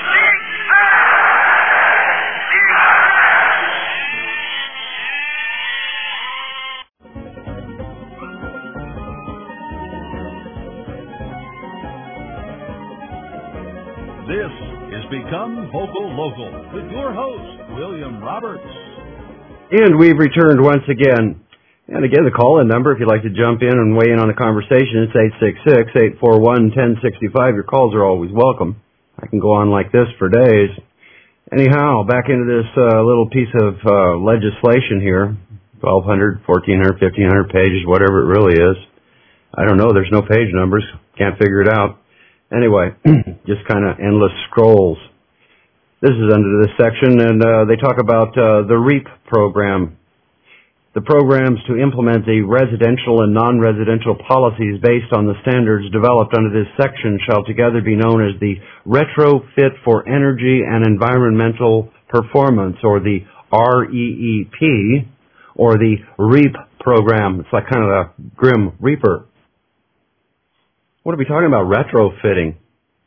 This is Become Vocal Local with your host, William Roberts. And we've returned once again. And again, the call-in number, if you'd like to jump in and weigh in on the conversation, it's eight six six, eight four one, one zero six five. Your calls are always welcome. I can go on like this for days. Anyhow, back into this uh, little piece of uh, legislation here, twelve hundred, fourteen hundred, fifteen hundred pages, whatever it really is. I don't know. There's no page numbers. Can't figure it out. Anyway, just kind of endless scrolls. This is under this section, and uh, they talk about uh, the REAP program. The programs to implement the residential and non-residential policies based on the standards developed under this section shall together be known as the Retrofit for Energy and Environmental Performance, or the R E E P, or the REAP program. It's like kind of a Grim Reaper. What are we talking about, retrofitting?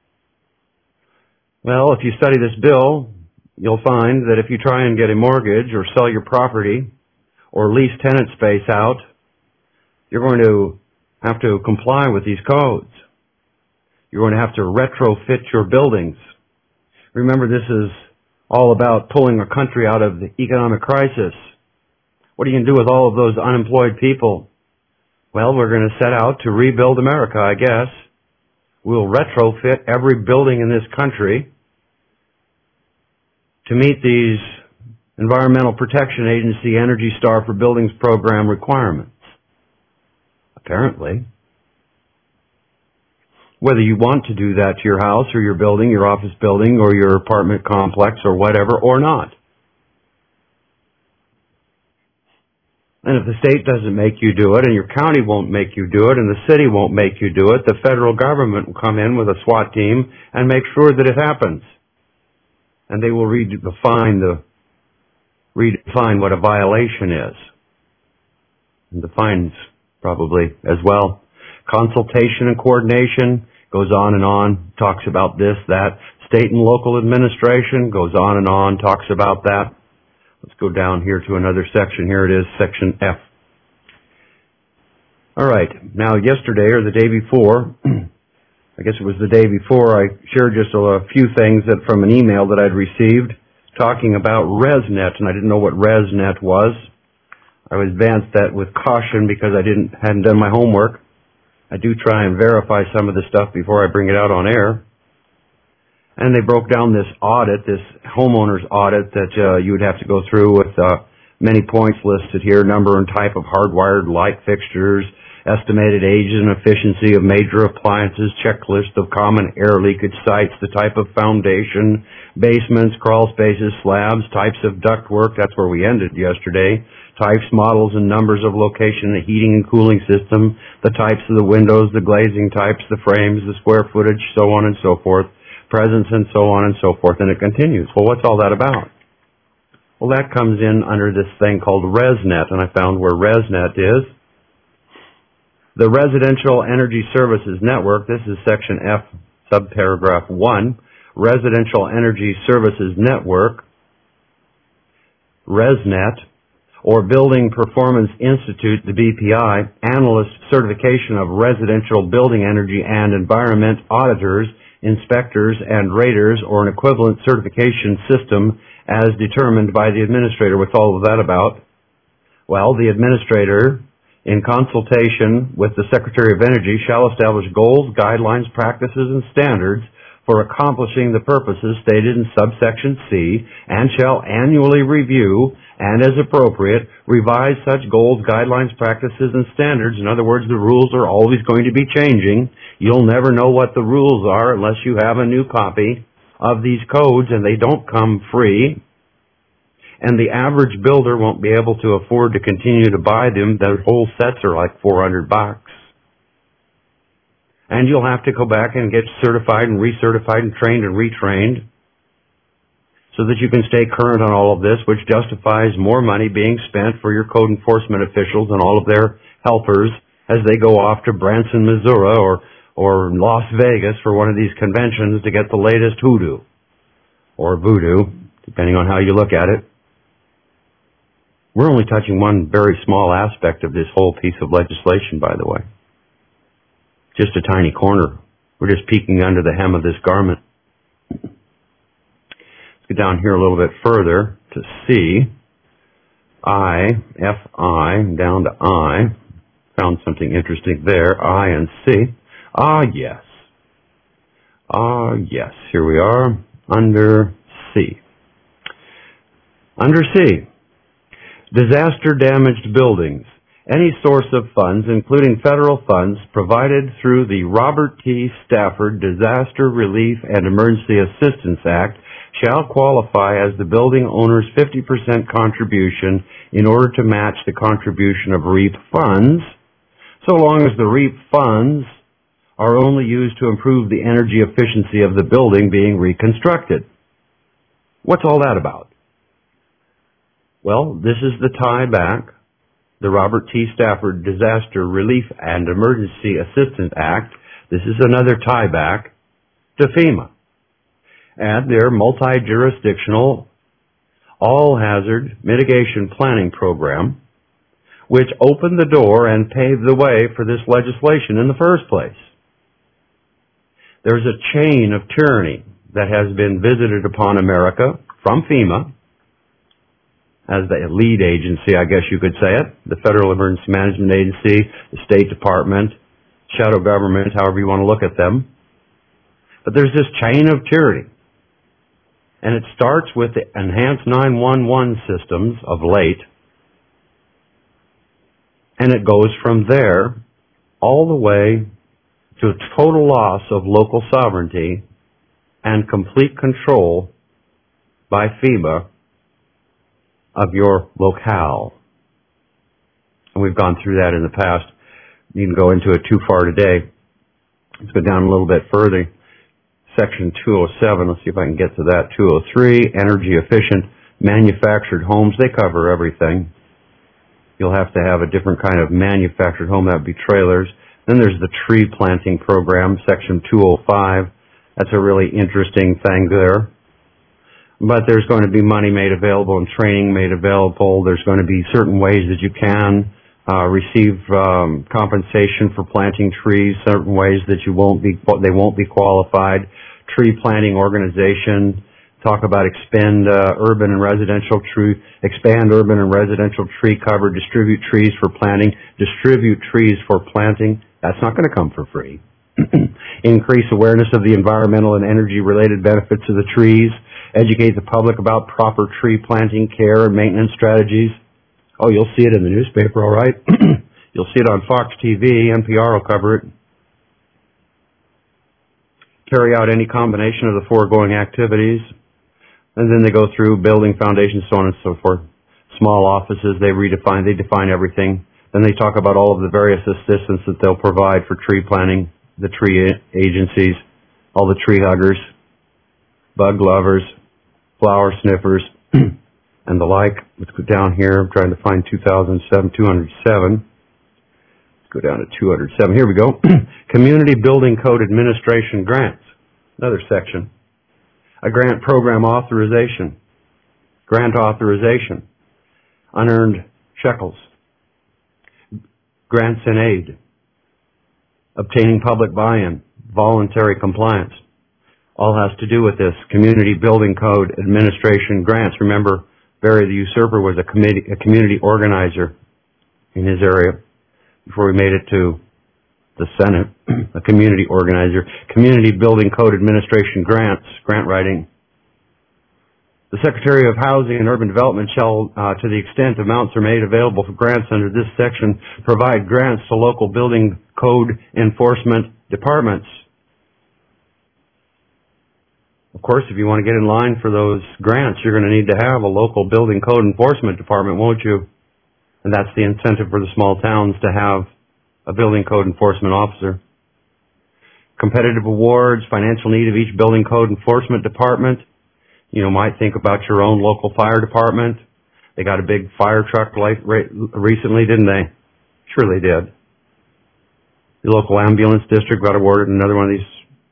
Well, if you study this bill, you'll find that if you try and get a mortgage or sell your property or lease tenant space out, you're going to have to comply with these codes. You're going to have to retrofit your buildings. Remember, this is all about pulling a country out of the economic crisis. What are you going to do with all of those unemployed people? Well, we're going to set out to rebuild America, I guess. We'll retrofit every building in this country to meet these Environmental Protection Agency Energy Star for Buildings program requirements. Apparently. Whether you want to do that to your house or your building, your office building or your apartment complex or whatever, or not. And if the state doesn't make you do it, and your county won't make you do it, and the city won't make you do it, the federal government will come in with a SWAT team and make sure that it happens. And they will redefine the redefine what a violation is. And defines probably as well. Consultation and coordination goes on and on, talks about this, that. State and local administration goes on and on, talks about that. Let's go down here to another section. Here it is, section F. All right. Now, yesterday or the day before, I guess it was the day before, I shared just a few things that from an email that I'd received talking about ResNet, and I didn't know what ResNet was. I advanced that with caution because I didn't hadn't done my homework. I do try and verify some of the stuff before I bring it out on air. And they broke down this audit, this homeowner's audit that uh, you would have to go through with uh, many points listed here, number and type of hardwired light fixtures, estimated age and efficiency of major appliances, checklist of common air leakage sites, the type of foundation, basements, crawl spaces, slabs, types of ductwork, that's where we ended yesterday, types, models, and numbers of location, the heating and cooling system, the types of the windows, the glazing types, the frames, the square footage, so on and so forth, presence, and so on and so forth, and it continues. Well, what's all that about? Well, that comes in under this thing called ResNet, and I found where ResNet is. The Residential Energy Services Network, this is section F, subparagraph one, Residential Energy Services Network, ResNet, or Building Performance Institute, the B P I, Analyst Certification of Residential Building Energy and Environment Auditors, Inspectors, and Raters, or an equivalent certification system as determined by the administrator. What's all of that about? Well, the administrator, in consultation with the Secretary of Energy, shall establish goals, guidelines, practices, and standards for accomplishing the purposes stated in subsection C, and shall annually review and, as appropriate, revise such goals, guidelines, practices, and standards. In other words, the rules are always going to be changing. You'll never know what the rules are unless you have a new copy of these codes, and they don't come free. And the average builder won't be able to afford to continue to buy them. Their whole sets are like four hundred bucks. And you'll have to go back and get certified and recertified and trained and retrained so that you can stay current on all of this, which justifies more money being spent for your code enforcement officials and all of their helpers as they go off to Branson, Missouri, or or Las Vegas for one of these conventions to get the latest hoodoo or voodoo, depending on how you look at it. We're only touching one very small aspect of this whole piece of legislation, by the way. Just a tiny corner. We're just peeking under the hem of this garment. Let's get down here a little bit further to C. I, F I, down to I. Found something interesting there. I and C. Ah, yes. Ah, yes. Here we are under C. Under C. Disaster damaged buildings. Any source of funds, including federal funds, provided through the Robert T. Stafford Disaster Relief and Emergency Assistance Act shall qualify as the building owner's fifty percent contribution in order to match the contribution of REAP funds, so long as the REAP funds are only used to improve the energy efficiency of the building being reconstructed. What's all that about? Well, this is the tie back. The Robert T. Stafford Disaster Relief and Emergency Assistance Act. This is another tie back to FEMA and their multi-jurisdictional all-hazard mitigation planning program, which opened the door and paved the way for this legislation in the first place. There's a chain of tyranny that has been visited upon America from FEMA as the lead agency, I guess you could say it, the Federal Emergency Management Agency, the State Department, shadow government, however you want to look at them. But there's this chain of tyranny. And it starts with the enhanced nine one one systems of late, and it goes from there all the way to a total loss of local sovereignty and complete control by FEMA of your locale. and we've gone through that in the past. You can go into it too far today. Let's go down a little bit further. Section two oh seven, let's see if I can get to that. two oh three, energy efficient manufactured homes. They cover everything. You'll have to have a different kind of manufactured home. That would be trailers. Then there's the tree planting program, section two oh five. That's a really interesting thing there. But there's going to be money made available and training made available. There's going to be certain ways that you can uh, receive um, compensation for planting trees, certain ways that you won't be, they won't be qualified. Tree planting organization, talk about expand uh, urban and residential tree, expand urban and residential tree cover, distribute trees for planting, distribute trees for planting. That's not going to come for free. Increase awareness of the environmental and energy-related benefits of the trees. Educate the public about proper tree planting care and maintenance strategies. Oh, you'll see it in the newspaper, all right? You'll see it on Fox T V. N P R will cover it. Carry out any combination of the foregoing activities. And then they go through building foundations, so on and so forth. Small offices, they redefine, they define everything. Then they talk about all of the various assistance that they'll provide for tree planting, the tree agencies, all the tree huggers, bug lovers, flower sniffers, and the like. Let's go down here. I'm trying to find two thousand seven, two oh seven. Let's go down to two oh seven. Here we go. Community Building Code Administration Grants. Another section. A grant program authorization. Grant authorization. Unearned shekels. Grants and aid. Obtaining public buy-in. Voluntary compliance. All has to do with this. Community Building Code Administration grants. Remember, Barry the Usurper was a, committee, a community organizer in his area before we made it to the Senate, a community organizer. Community Building Code Administration grants, grant writing. The Secretary of Housing and Urban Development shall, uh, to the extent amounts are made available for grants under this section, provide grants to local building code enforcement departments. Of course, if you want to get in line for those grants, you're going to need to have a local building code enforcement department, won't you? And that's the incentive for the small towns to have a building code enforcement officer. Competitive awards, financial need of each building code enforcement department. You know, might think about your own local fire department. They got a big fire truck like recently, didn't they? Sure they did. The local ambulance district got awarded another one of these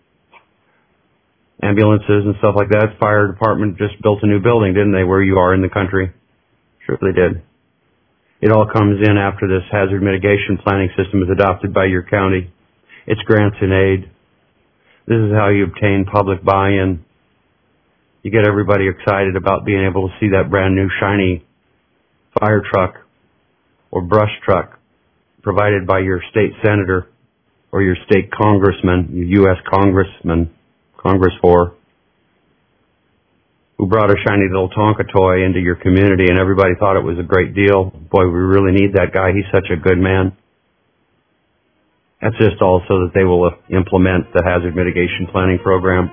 ambulances and stuff like that. Fire department just built a new building, didn't they, where you are in the country? Sure they did. It all comes in after this hazard mitigation planning system is adopted by your county. It's grants and aid. This is how you obtain public buy-in. You get everybody excited about being able to see that brand new shiny fire truck or brush truck provided by your state senator or your state congressman, your U S congressman, Congress for, who brought a shiny little Tonka toy into your community and everybody thought it was a great deal. Boy, we really need that guy. He's such a good man. That's just also that they will implement the hazard mitigation planning program.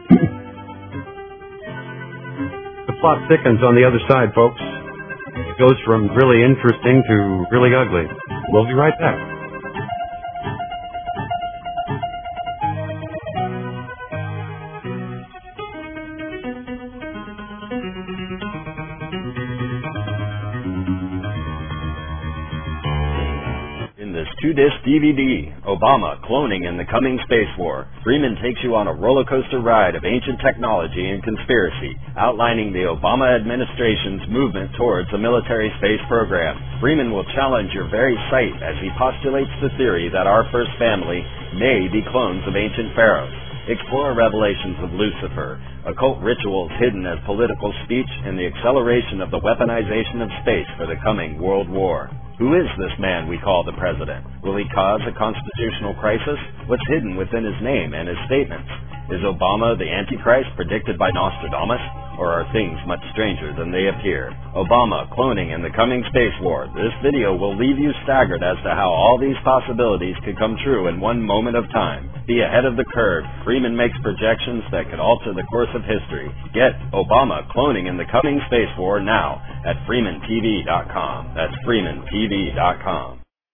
The plot thickens on the other side, folks. It goes from really interesting to really ugly. We'll be right back. Two-disc D V D, Obama, Cloning and the Coming Space War. Freeman takes you on a roller coaster ride of ancient technology and conspiracy, outlining the Obama administration's movement towards a military space program. Freeman will challenge your very sight as he postulates the theory that our first family may be clones of ancient pharaohs. Explore revelations of Lucifer, occult rituals hidden as political speech, and the acceleration of the weaponization of space for the coming World War. Who is this man we call the President? Will he cause a constitutional crisis? What's hidden within his name and his statements? Is Obama the Antichrist predicted by Nostradamus? Or are things much stranger than they appear? Obama, Cloning and the Coming Space War. This video will leave you staggered as to how all these possibilities could come true in one moment of time. Be ahead of the curve. Freeman makes projections that could alter the course of history. Get Obama, Cloning and the Coming Space War now at Freeman T V dot com. That's Freeman T V dot com.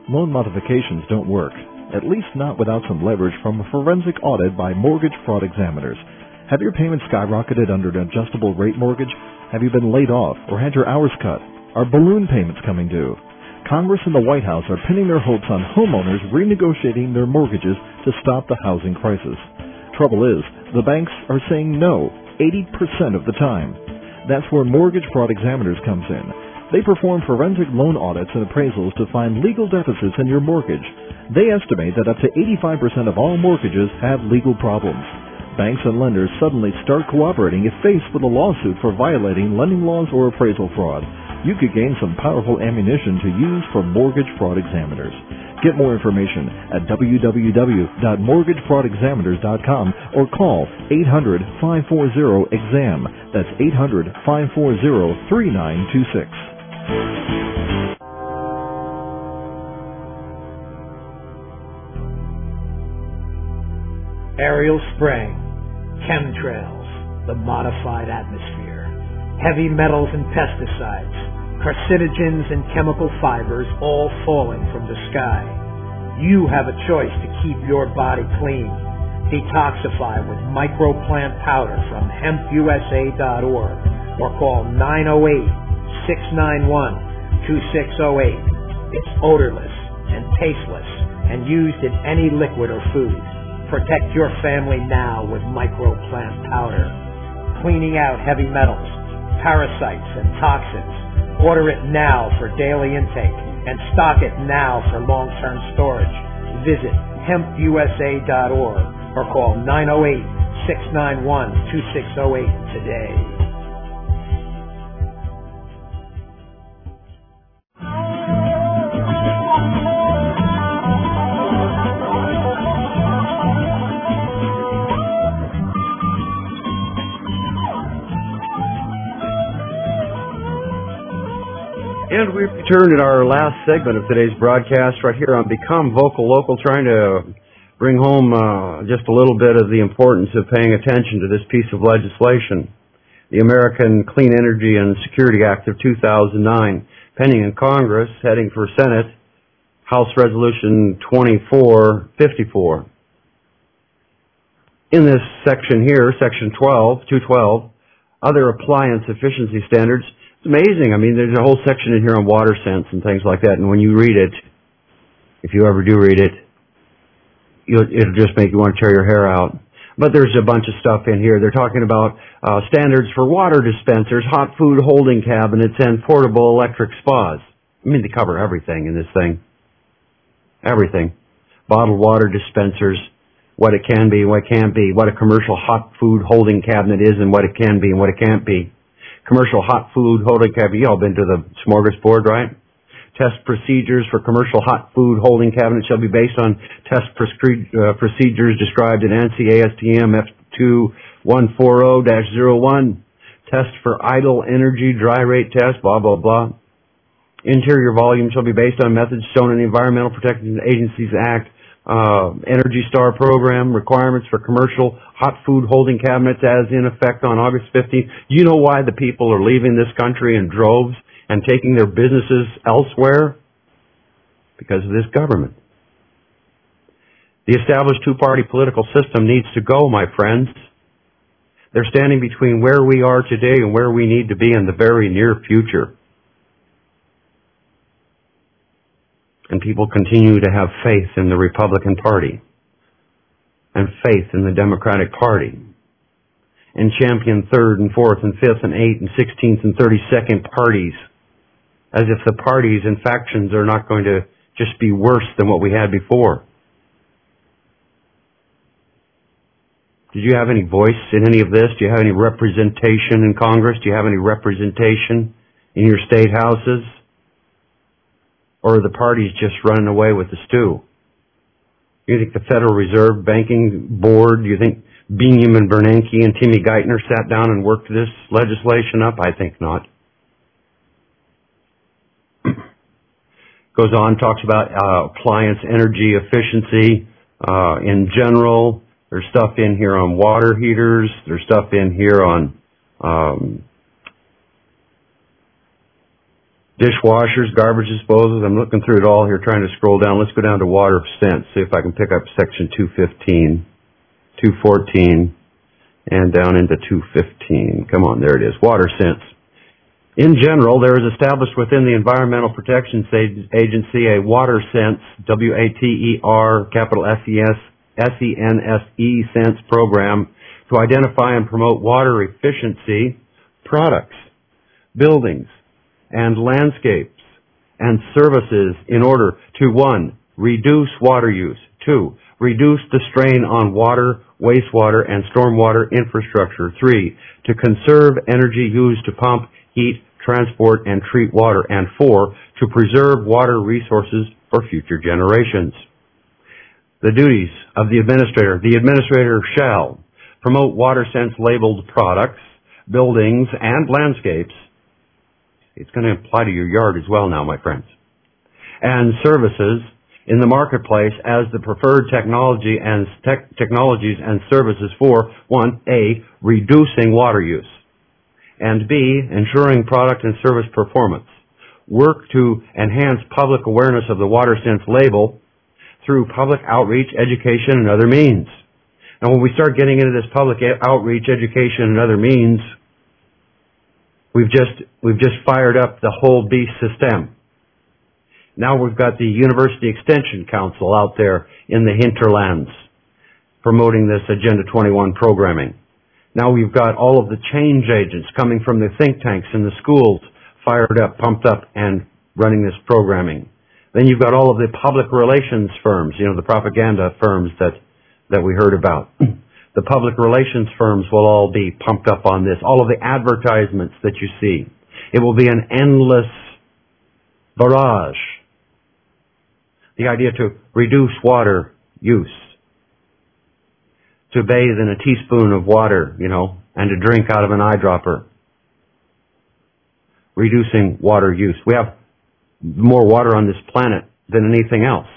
Loan modifications don't work, at least not without some leverage from a forensic audit by mortgage fraud examiners. Have your payments skyrocketed under an adjustable rate mortgage? Have you been laid off or had your hours cut? Are balloon payments coming due? Congress and the White House are pinning their hopes on homeowners renegotiating their mortgages to stop the housing crisis. Trouble is, the banks are saying no eighty percent of the time. That's where Mortgage Fraud Examiners comes in. They perform forensic loan audits and appraisals to find legal deficits in your mortgage. They estimate that up to eighty-five percent of all mortgages have legal problems. Banks and lenders suddenly start cooperating if faced with a lawsuit for violating lending laws or appraisal fraud. You could gain some powerful ammunition to use for Mortgage Fraud Examiners. Get more information at w w w dot mortgage fraud examiners dot com or call eight hundred, five four zero, E X A M. That's eight hundred, five four zero, three nine two six. Aerial spraying, chemtrails, the modified atmosphere, heavy metals and pesticides, carcinogens and chemical fibers all falling from the sky. You have a choice to keep your body clean. Detoxify with microplant powder from hemp u s a dot org or call nine oh eight, six nine one, two six oh eight. It's odorless and tasteless and used in any liquid or food. Protect your family now with microplant powder. Cleaning out heavy metals, parasites, and toxins. Order it now for daily intake and stock it now for long-term storage. Visit hemp u s a dot org or call nine oh eight, six nine one, two six oh eight today. And we've returned in our last segment of today's broadcast right here on Become Vocal Local, trying to bring home uh, just a little bit of the importance of paying attention to this piece of legislation. The American Clean Energy and Security Act of two thousand nine, pending in Congress, heading for Senate, House Resolution twenty-four fifty-four. In this section here, Section twelve, two twelve, other appliance efficiency standards, it's amazing. I mean, there's a whole section in here on water sense and things like that, and when you read it, if you ever do read it, you'll, it'll just make you want to tear your hair out. But there's a bunch of stuff in here. They're talking about uh, standards for water dispensers, hot food holding cabinets, and portable electric spas. I mean, they cover everything in this thing. Everything. Bottled water dispensers, what it can be, what it can't be, what a commercial hot food holding cabinet is and what it can be and what it can't be. Commercial hot food holding cabinet, you all been to the smorgasbord, right? Test procedures for commercial hot food holding cabinets shall be based on test prescri- uh, procedures described in A N S I A S T M F two one four zero dash zero one. Test for idle energy dry rate test, blah, blah, blah. Interior volume shall be based on methods shown in the Environmental Protection Agency's Act, uh, Energy Star program, requirements for commercial hot food holding cabinets as in effect on August fifteenth. You know why the people are leaving this country in droves and taking their businesses elsewhere? Because of this government. The established two-party political system needs to go, my friends. They're standing between where we are today and where we need to be in the very near future. And people continue to have faith in the Republican Party and faith in the Democratic Party and champion third and fourth and fifth and eighth and sixteenth and thirty-second parties as if the parties and factions are not going to just be worse than what we had before. Did you have any voice in any of this? Do you have any representation in Congress? Do you have any representation in your state houses? Or are the parties just running away with the stew? Do you think the Federal Reserve Banking Board, do you think Benjamin Bernanke and Timmy Geithner sat down and worked this legislation up? I think not. Goes on, talks about uh, appliance energy efficiency uh, in general. There's stuff in here on water heaters. There's stuff in here on um, Dishwashers, garbage disposals. I'm looking through it all here, trying to scroll down. Let's go down to water sense, see if I can pick up section two fifteen, two fourteen, and down into two fifteen. Come on, there it is. Water sense. In general, there is established within the Environmental Protection Agency a water sense, W A T E R, capital S E S, S E N S E, sense program to identify and promote water efficiency products, buildings, and landscapes and services in order to, one, reduce water use, two, reduce the strain on water, wastewater, and stormwater infrastructure, three, to conserve energy used to pump, heat, transport, and treat water, and four, to preserve water resources for future generations. The duties of the administrator. The administrator shall promote water-sense labeled products, buildings, and landscapes. It's going to apply to your yard as well now, my friends. And services in the marketplace as the preferred technology and tech, technologies and services for, one, A, reducing water use, and B, ensuring product and service performance. Work to enhance public awareness of the WaterSense label through public outreach, education, and other means. And when we start getting into this public outreach, education, and other means, We've just, we've just fired up the whole beast system. Now we've got the University Extension Council out there in the hinterlands promoting this Agenda twenty-one programming. Now we've got all of the change agents coming from the think tanks in the schools fired up, pumped up, and running this programming. Then you've got all of the public relations firms, you know, the propaganda firms that, that we heard about. The public relations firms will all be pumped up on this. All of the advertisements that you see. It will be an endless barrage. The idea to reduce water use. To bathe in a teaspoon of water, you know, and to drink out of an eyedropper. Reducing water use. We have more water on this planet than anything else.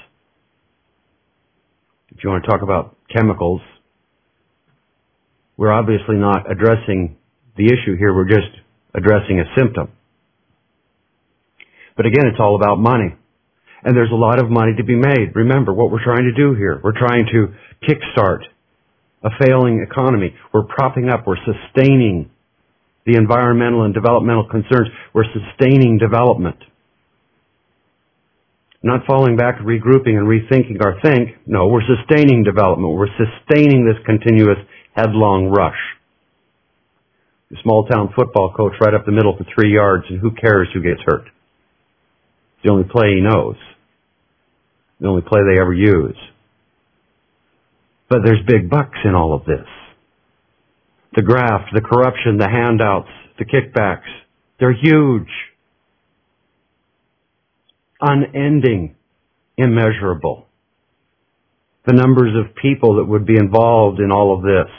If you want to talk about chemicals, we're obviously not addressing the issue here. We're just addressing a symptom. But again, it's all about money. And there's a lot of money to be made. Remember what we're trying to do here. We're trying to kickstart a failing economy. We're propping up, we're sustaining the environmental and developmental concerns. We're sustaining development. Not falling back, regrouping, and rethinking our think. No, we're sustaining development. We're sustaining this continuous headlong rush. The small town football coach right up the middle for three yards, and who cares who gets hurt? It's the only play he knows. The only play they ever use. But there's big bucks in all of this. The graft, the corruption, the handouts, the kickbacks, they're huge. Unending, immeasurable. The numbers of people that would be involved in all of this.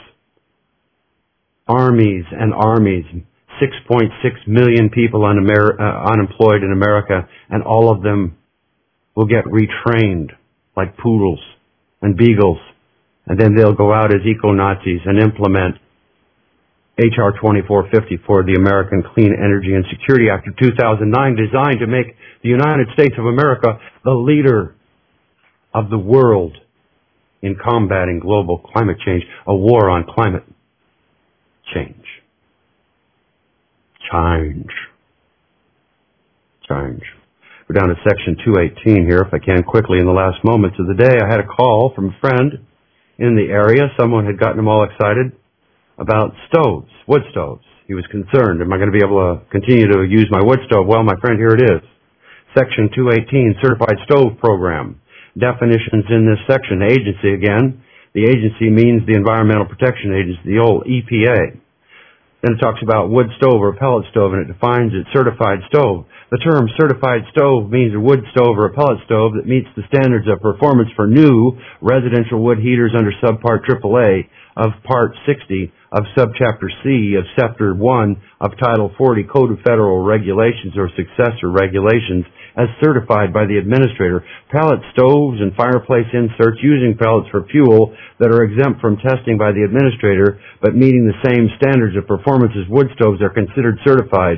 Armies and armies. six point six million people unamer- uh, unemployed in America, and all of them will get retrained like poodles and beagles, and then they'll go out as eco-Nazis and implement H R twenty-four fifty-four, the American Clean Energy and Security Act of two thousand nine, designed to make the United States of America the leader of the world in combating global climate change, a war on climate change. Change. Change. We're down to section two eighteen here, if I can quickly. In the last moments of the day, I had a call from a friend in the area. Someone had gotten him all excited about stoves, wood stoves. He was concerned, am I going to be able to continue to use my wood stove? Well, my friend, here it is. Section two eighteen, Certified Stove Program. Definitions in this section. Agency again. The agency means the Environmental Protection Agency, the old E P A. Then it talks about wood stove or pellet stove, and it defines it certified stove. The term certified stove means a wood stove or a pellet stove that meets the standards of performance for new residential wood heaters under subpart triple A of Part sixty of Subchapter C of Chapter one of Title forty Code of Federal Regulations or successor regulations as certified by the administrator. Pellet stoves and fireplace inserts using pellets for fuel that are exempt from testing by the administrator but meeting the same standards of performance as wood stoves are considered certified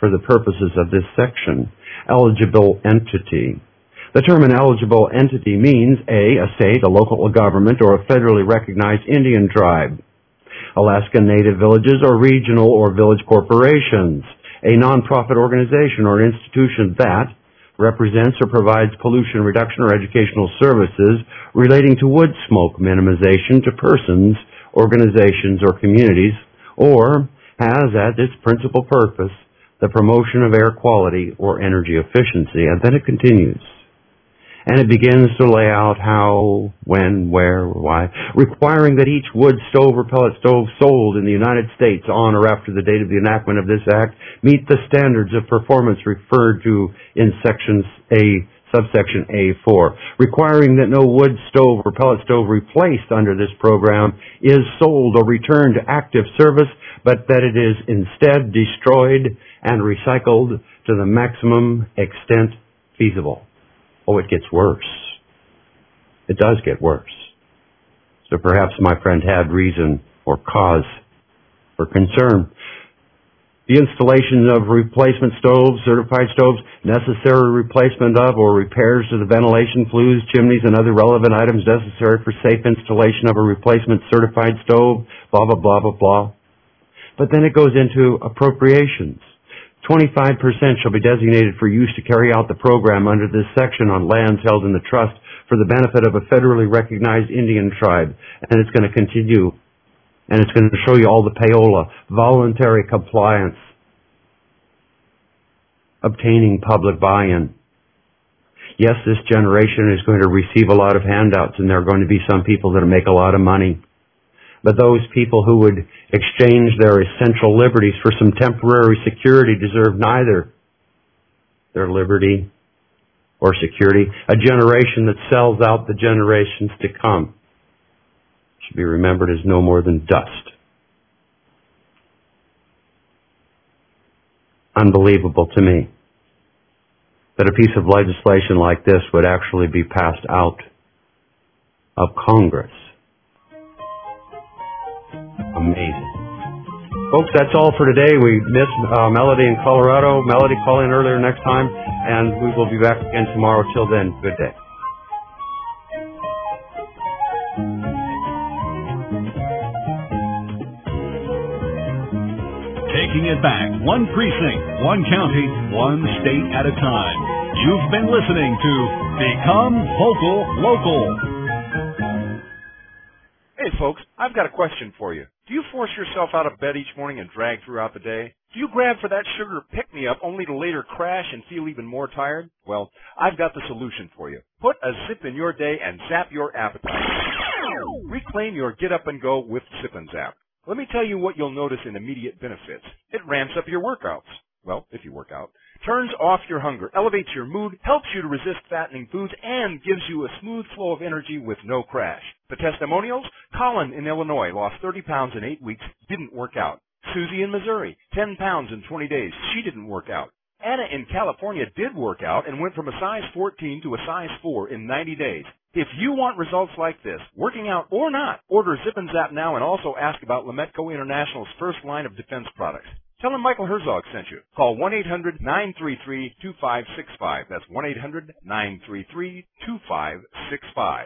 for the purposes of this section. Eligible entity. The term an eligible entity means A, a state, a local government, or a federally recognized Indian tribe. Alaskan Native villages or regional or village corporations. A nonprofit organization or institution that represents or provides pollution reduction or educational services relating to wood smoke minimization to persons, organizations, or communities, or has as its principal purpose the promotion of air quality or energy efficiency. And then it continues. And it begins to lay out how, when, where, why, requiring that each wood stove or pellet stove sold in the United States on or after the date of the enactment of this act meet the standards of performance referred to in sections A, subsection A four, requiring that no wood stove or pellet stove replaced under this program is sold or returned to active service, but that it is instead destroyed and recycled to the maximum extent feasible. Oh, it gets worse. It does get worse. So perhaps my friend had reason or cause for concern. The installation of replacement stoves, certified stoves, necessary replacement of or repairs to the ventilation flues, chimneys, and other relevant items necessary for safe installation of a replacement certified stove, blah, blah, blah, blah, blah. But then it goes into appropriations. twenty-five percent shall be designated for use to carry out the program under this section on lands held in the trust for the benefit of a federally recognized Indian tribe. And it's going to continue. And it's going to show you all the payola, voluntary compliance, obtaining public buy-in. Yes, this generation is going to receive a lot of handouts, and there are going to be some people that make a lot of money. But those people who would exchange their essential liberties for some temporary security deserve neither their liberty or security. A generation that sells out the generations to come should be remembered as no more than dust. Unbelievable to me that a piece of legislation like this would actually be passed out of Congress. Amazing. Folks, that's all for today. We miss uh, Melody in Colorado. Melody, call in earlier next time, and we will be back again tomorrow. Till then, good day. Taking it back, one precinct, one county, one state at a time. You've been listening to Become Vocal Local. Hey folks, I've got a question for you. Do you force yourself out of bed each morning and drag throughout the day? Do you grab for that sugar pick-me-up only to later crash and feel even more tired? Well, I've got the solution for you. Put a zip in your day and zap your appetite. Reclaim your get up and go with Zip and Zap. Let me tell you what you'll notice in immediate benefits. It ramps up your workouts. Well, if you work out. Turns off your hunger, elevates your mood, helps you to resist fattening foods, and gives you a smooth flow of energy with no crash. The testimonials? Colin in Illinois lost thirty pounds in eight weeks, didn't work out. Susie in Missouri, ten pounds in twenty days, she didn't work out. Anna in California did work out and went from a size fourteen to a size four in ninety days. If you want results like this, working out or not, order Zip and Zap now and also ask about Lametco International's first line of defense products. Tell them Michael Herzog sent you. Call one eight hundred nine three three two five six five. That's one eight hundred nine three three two five six five.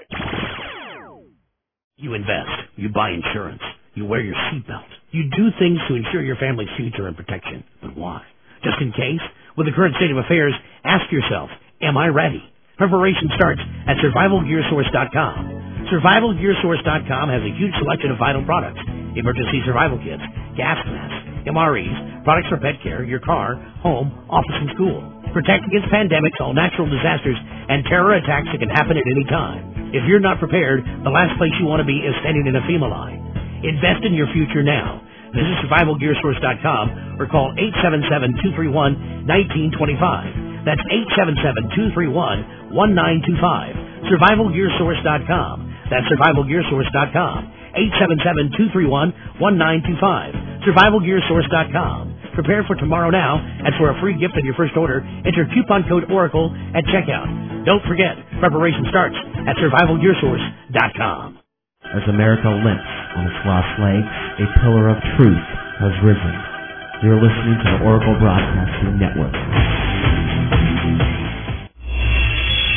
You invest. You buy insurance. You wear your seatbelt. You do things to ensure your family's future and protection. But why? Just in case? With the current state of affairs, ask yourself, am I ready? Preparation starts at survival gear source dot com. survival gear source dot com has a huge selection of vital products, emergency survival kits, gas masks, M R Es, products for pet care, your car, home, office, and school. Protect against pandemics, all natural disasters, and terror attacks that can happen at any time. If you're not prepared, the last place you want to be is standing in a FEMA line. Invest in your future now. Visit survival gear source dot com or call eight seven seven, two three one, one nine two five. That's eight seven seven, two three one, one nine two five. survival gear source dot com. That's survival gear source dot com. eight seven seven, two three one, one nine two five. survival gear source dot com. Prepare for tomorrow now, and for a free gift on your first order, enter coupon code Oracle at checkout. Don't forget, preparation starts at survival gear source dot com. As America limps on its last legs, a pillar of truth has risen. You're listening to the Oracle Broadcasting Network.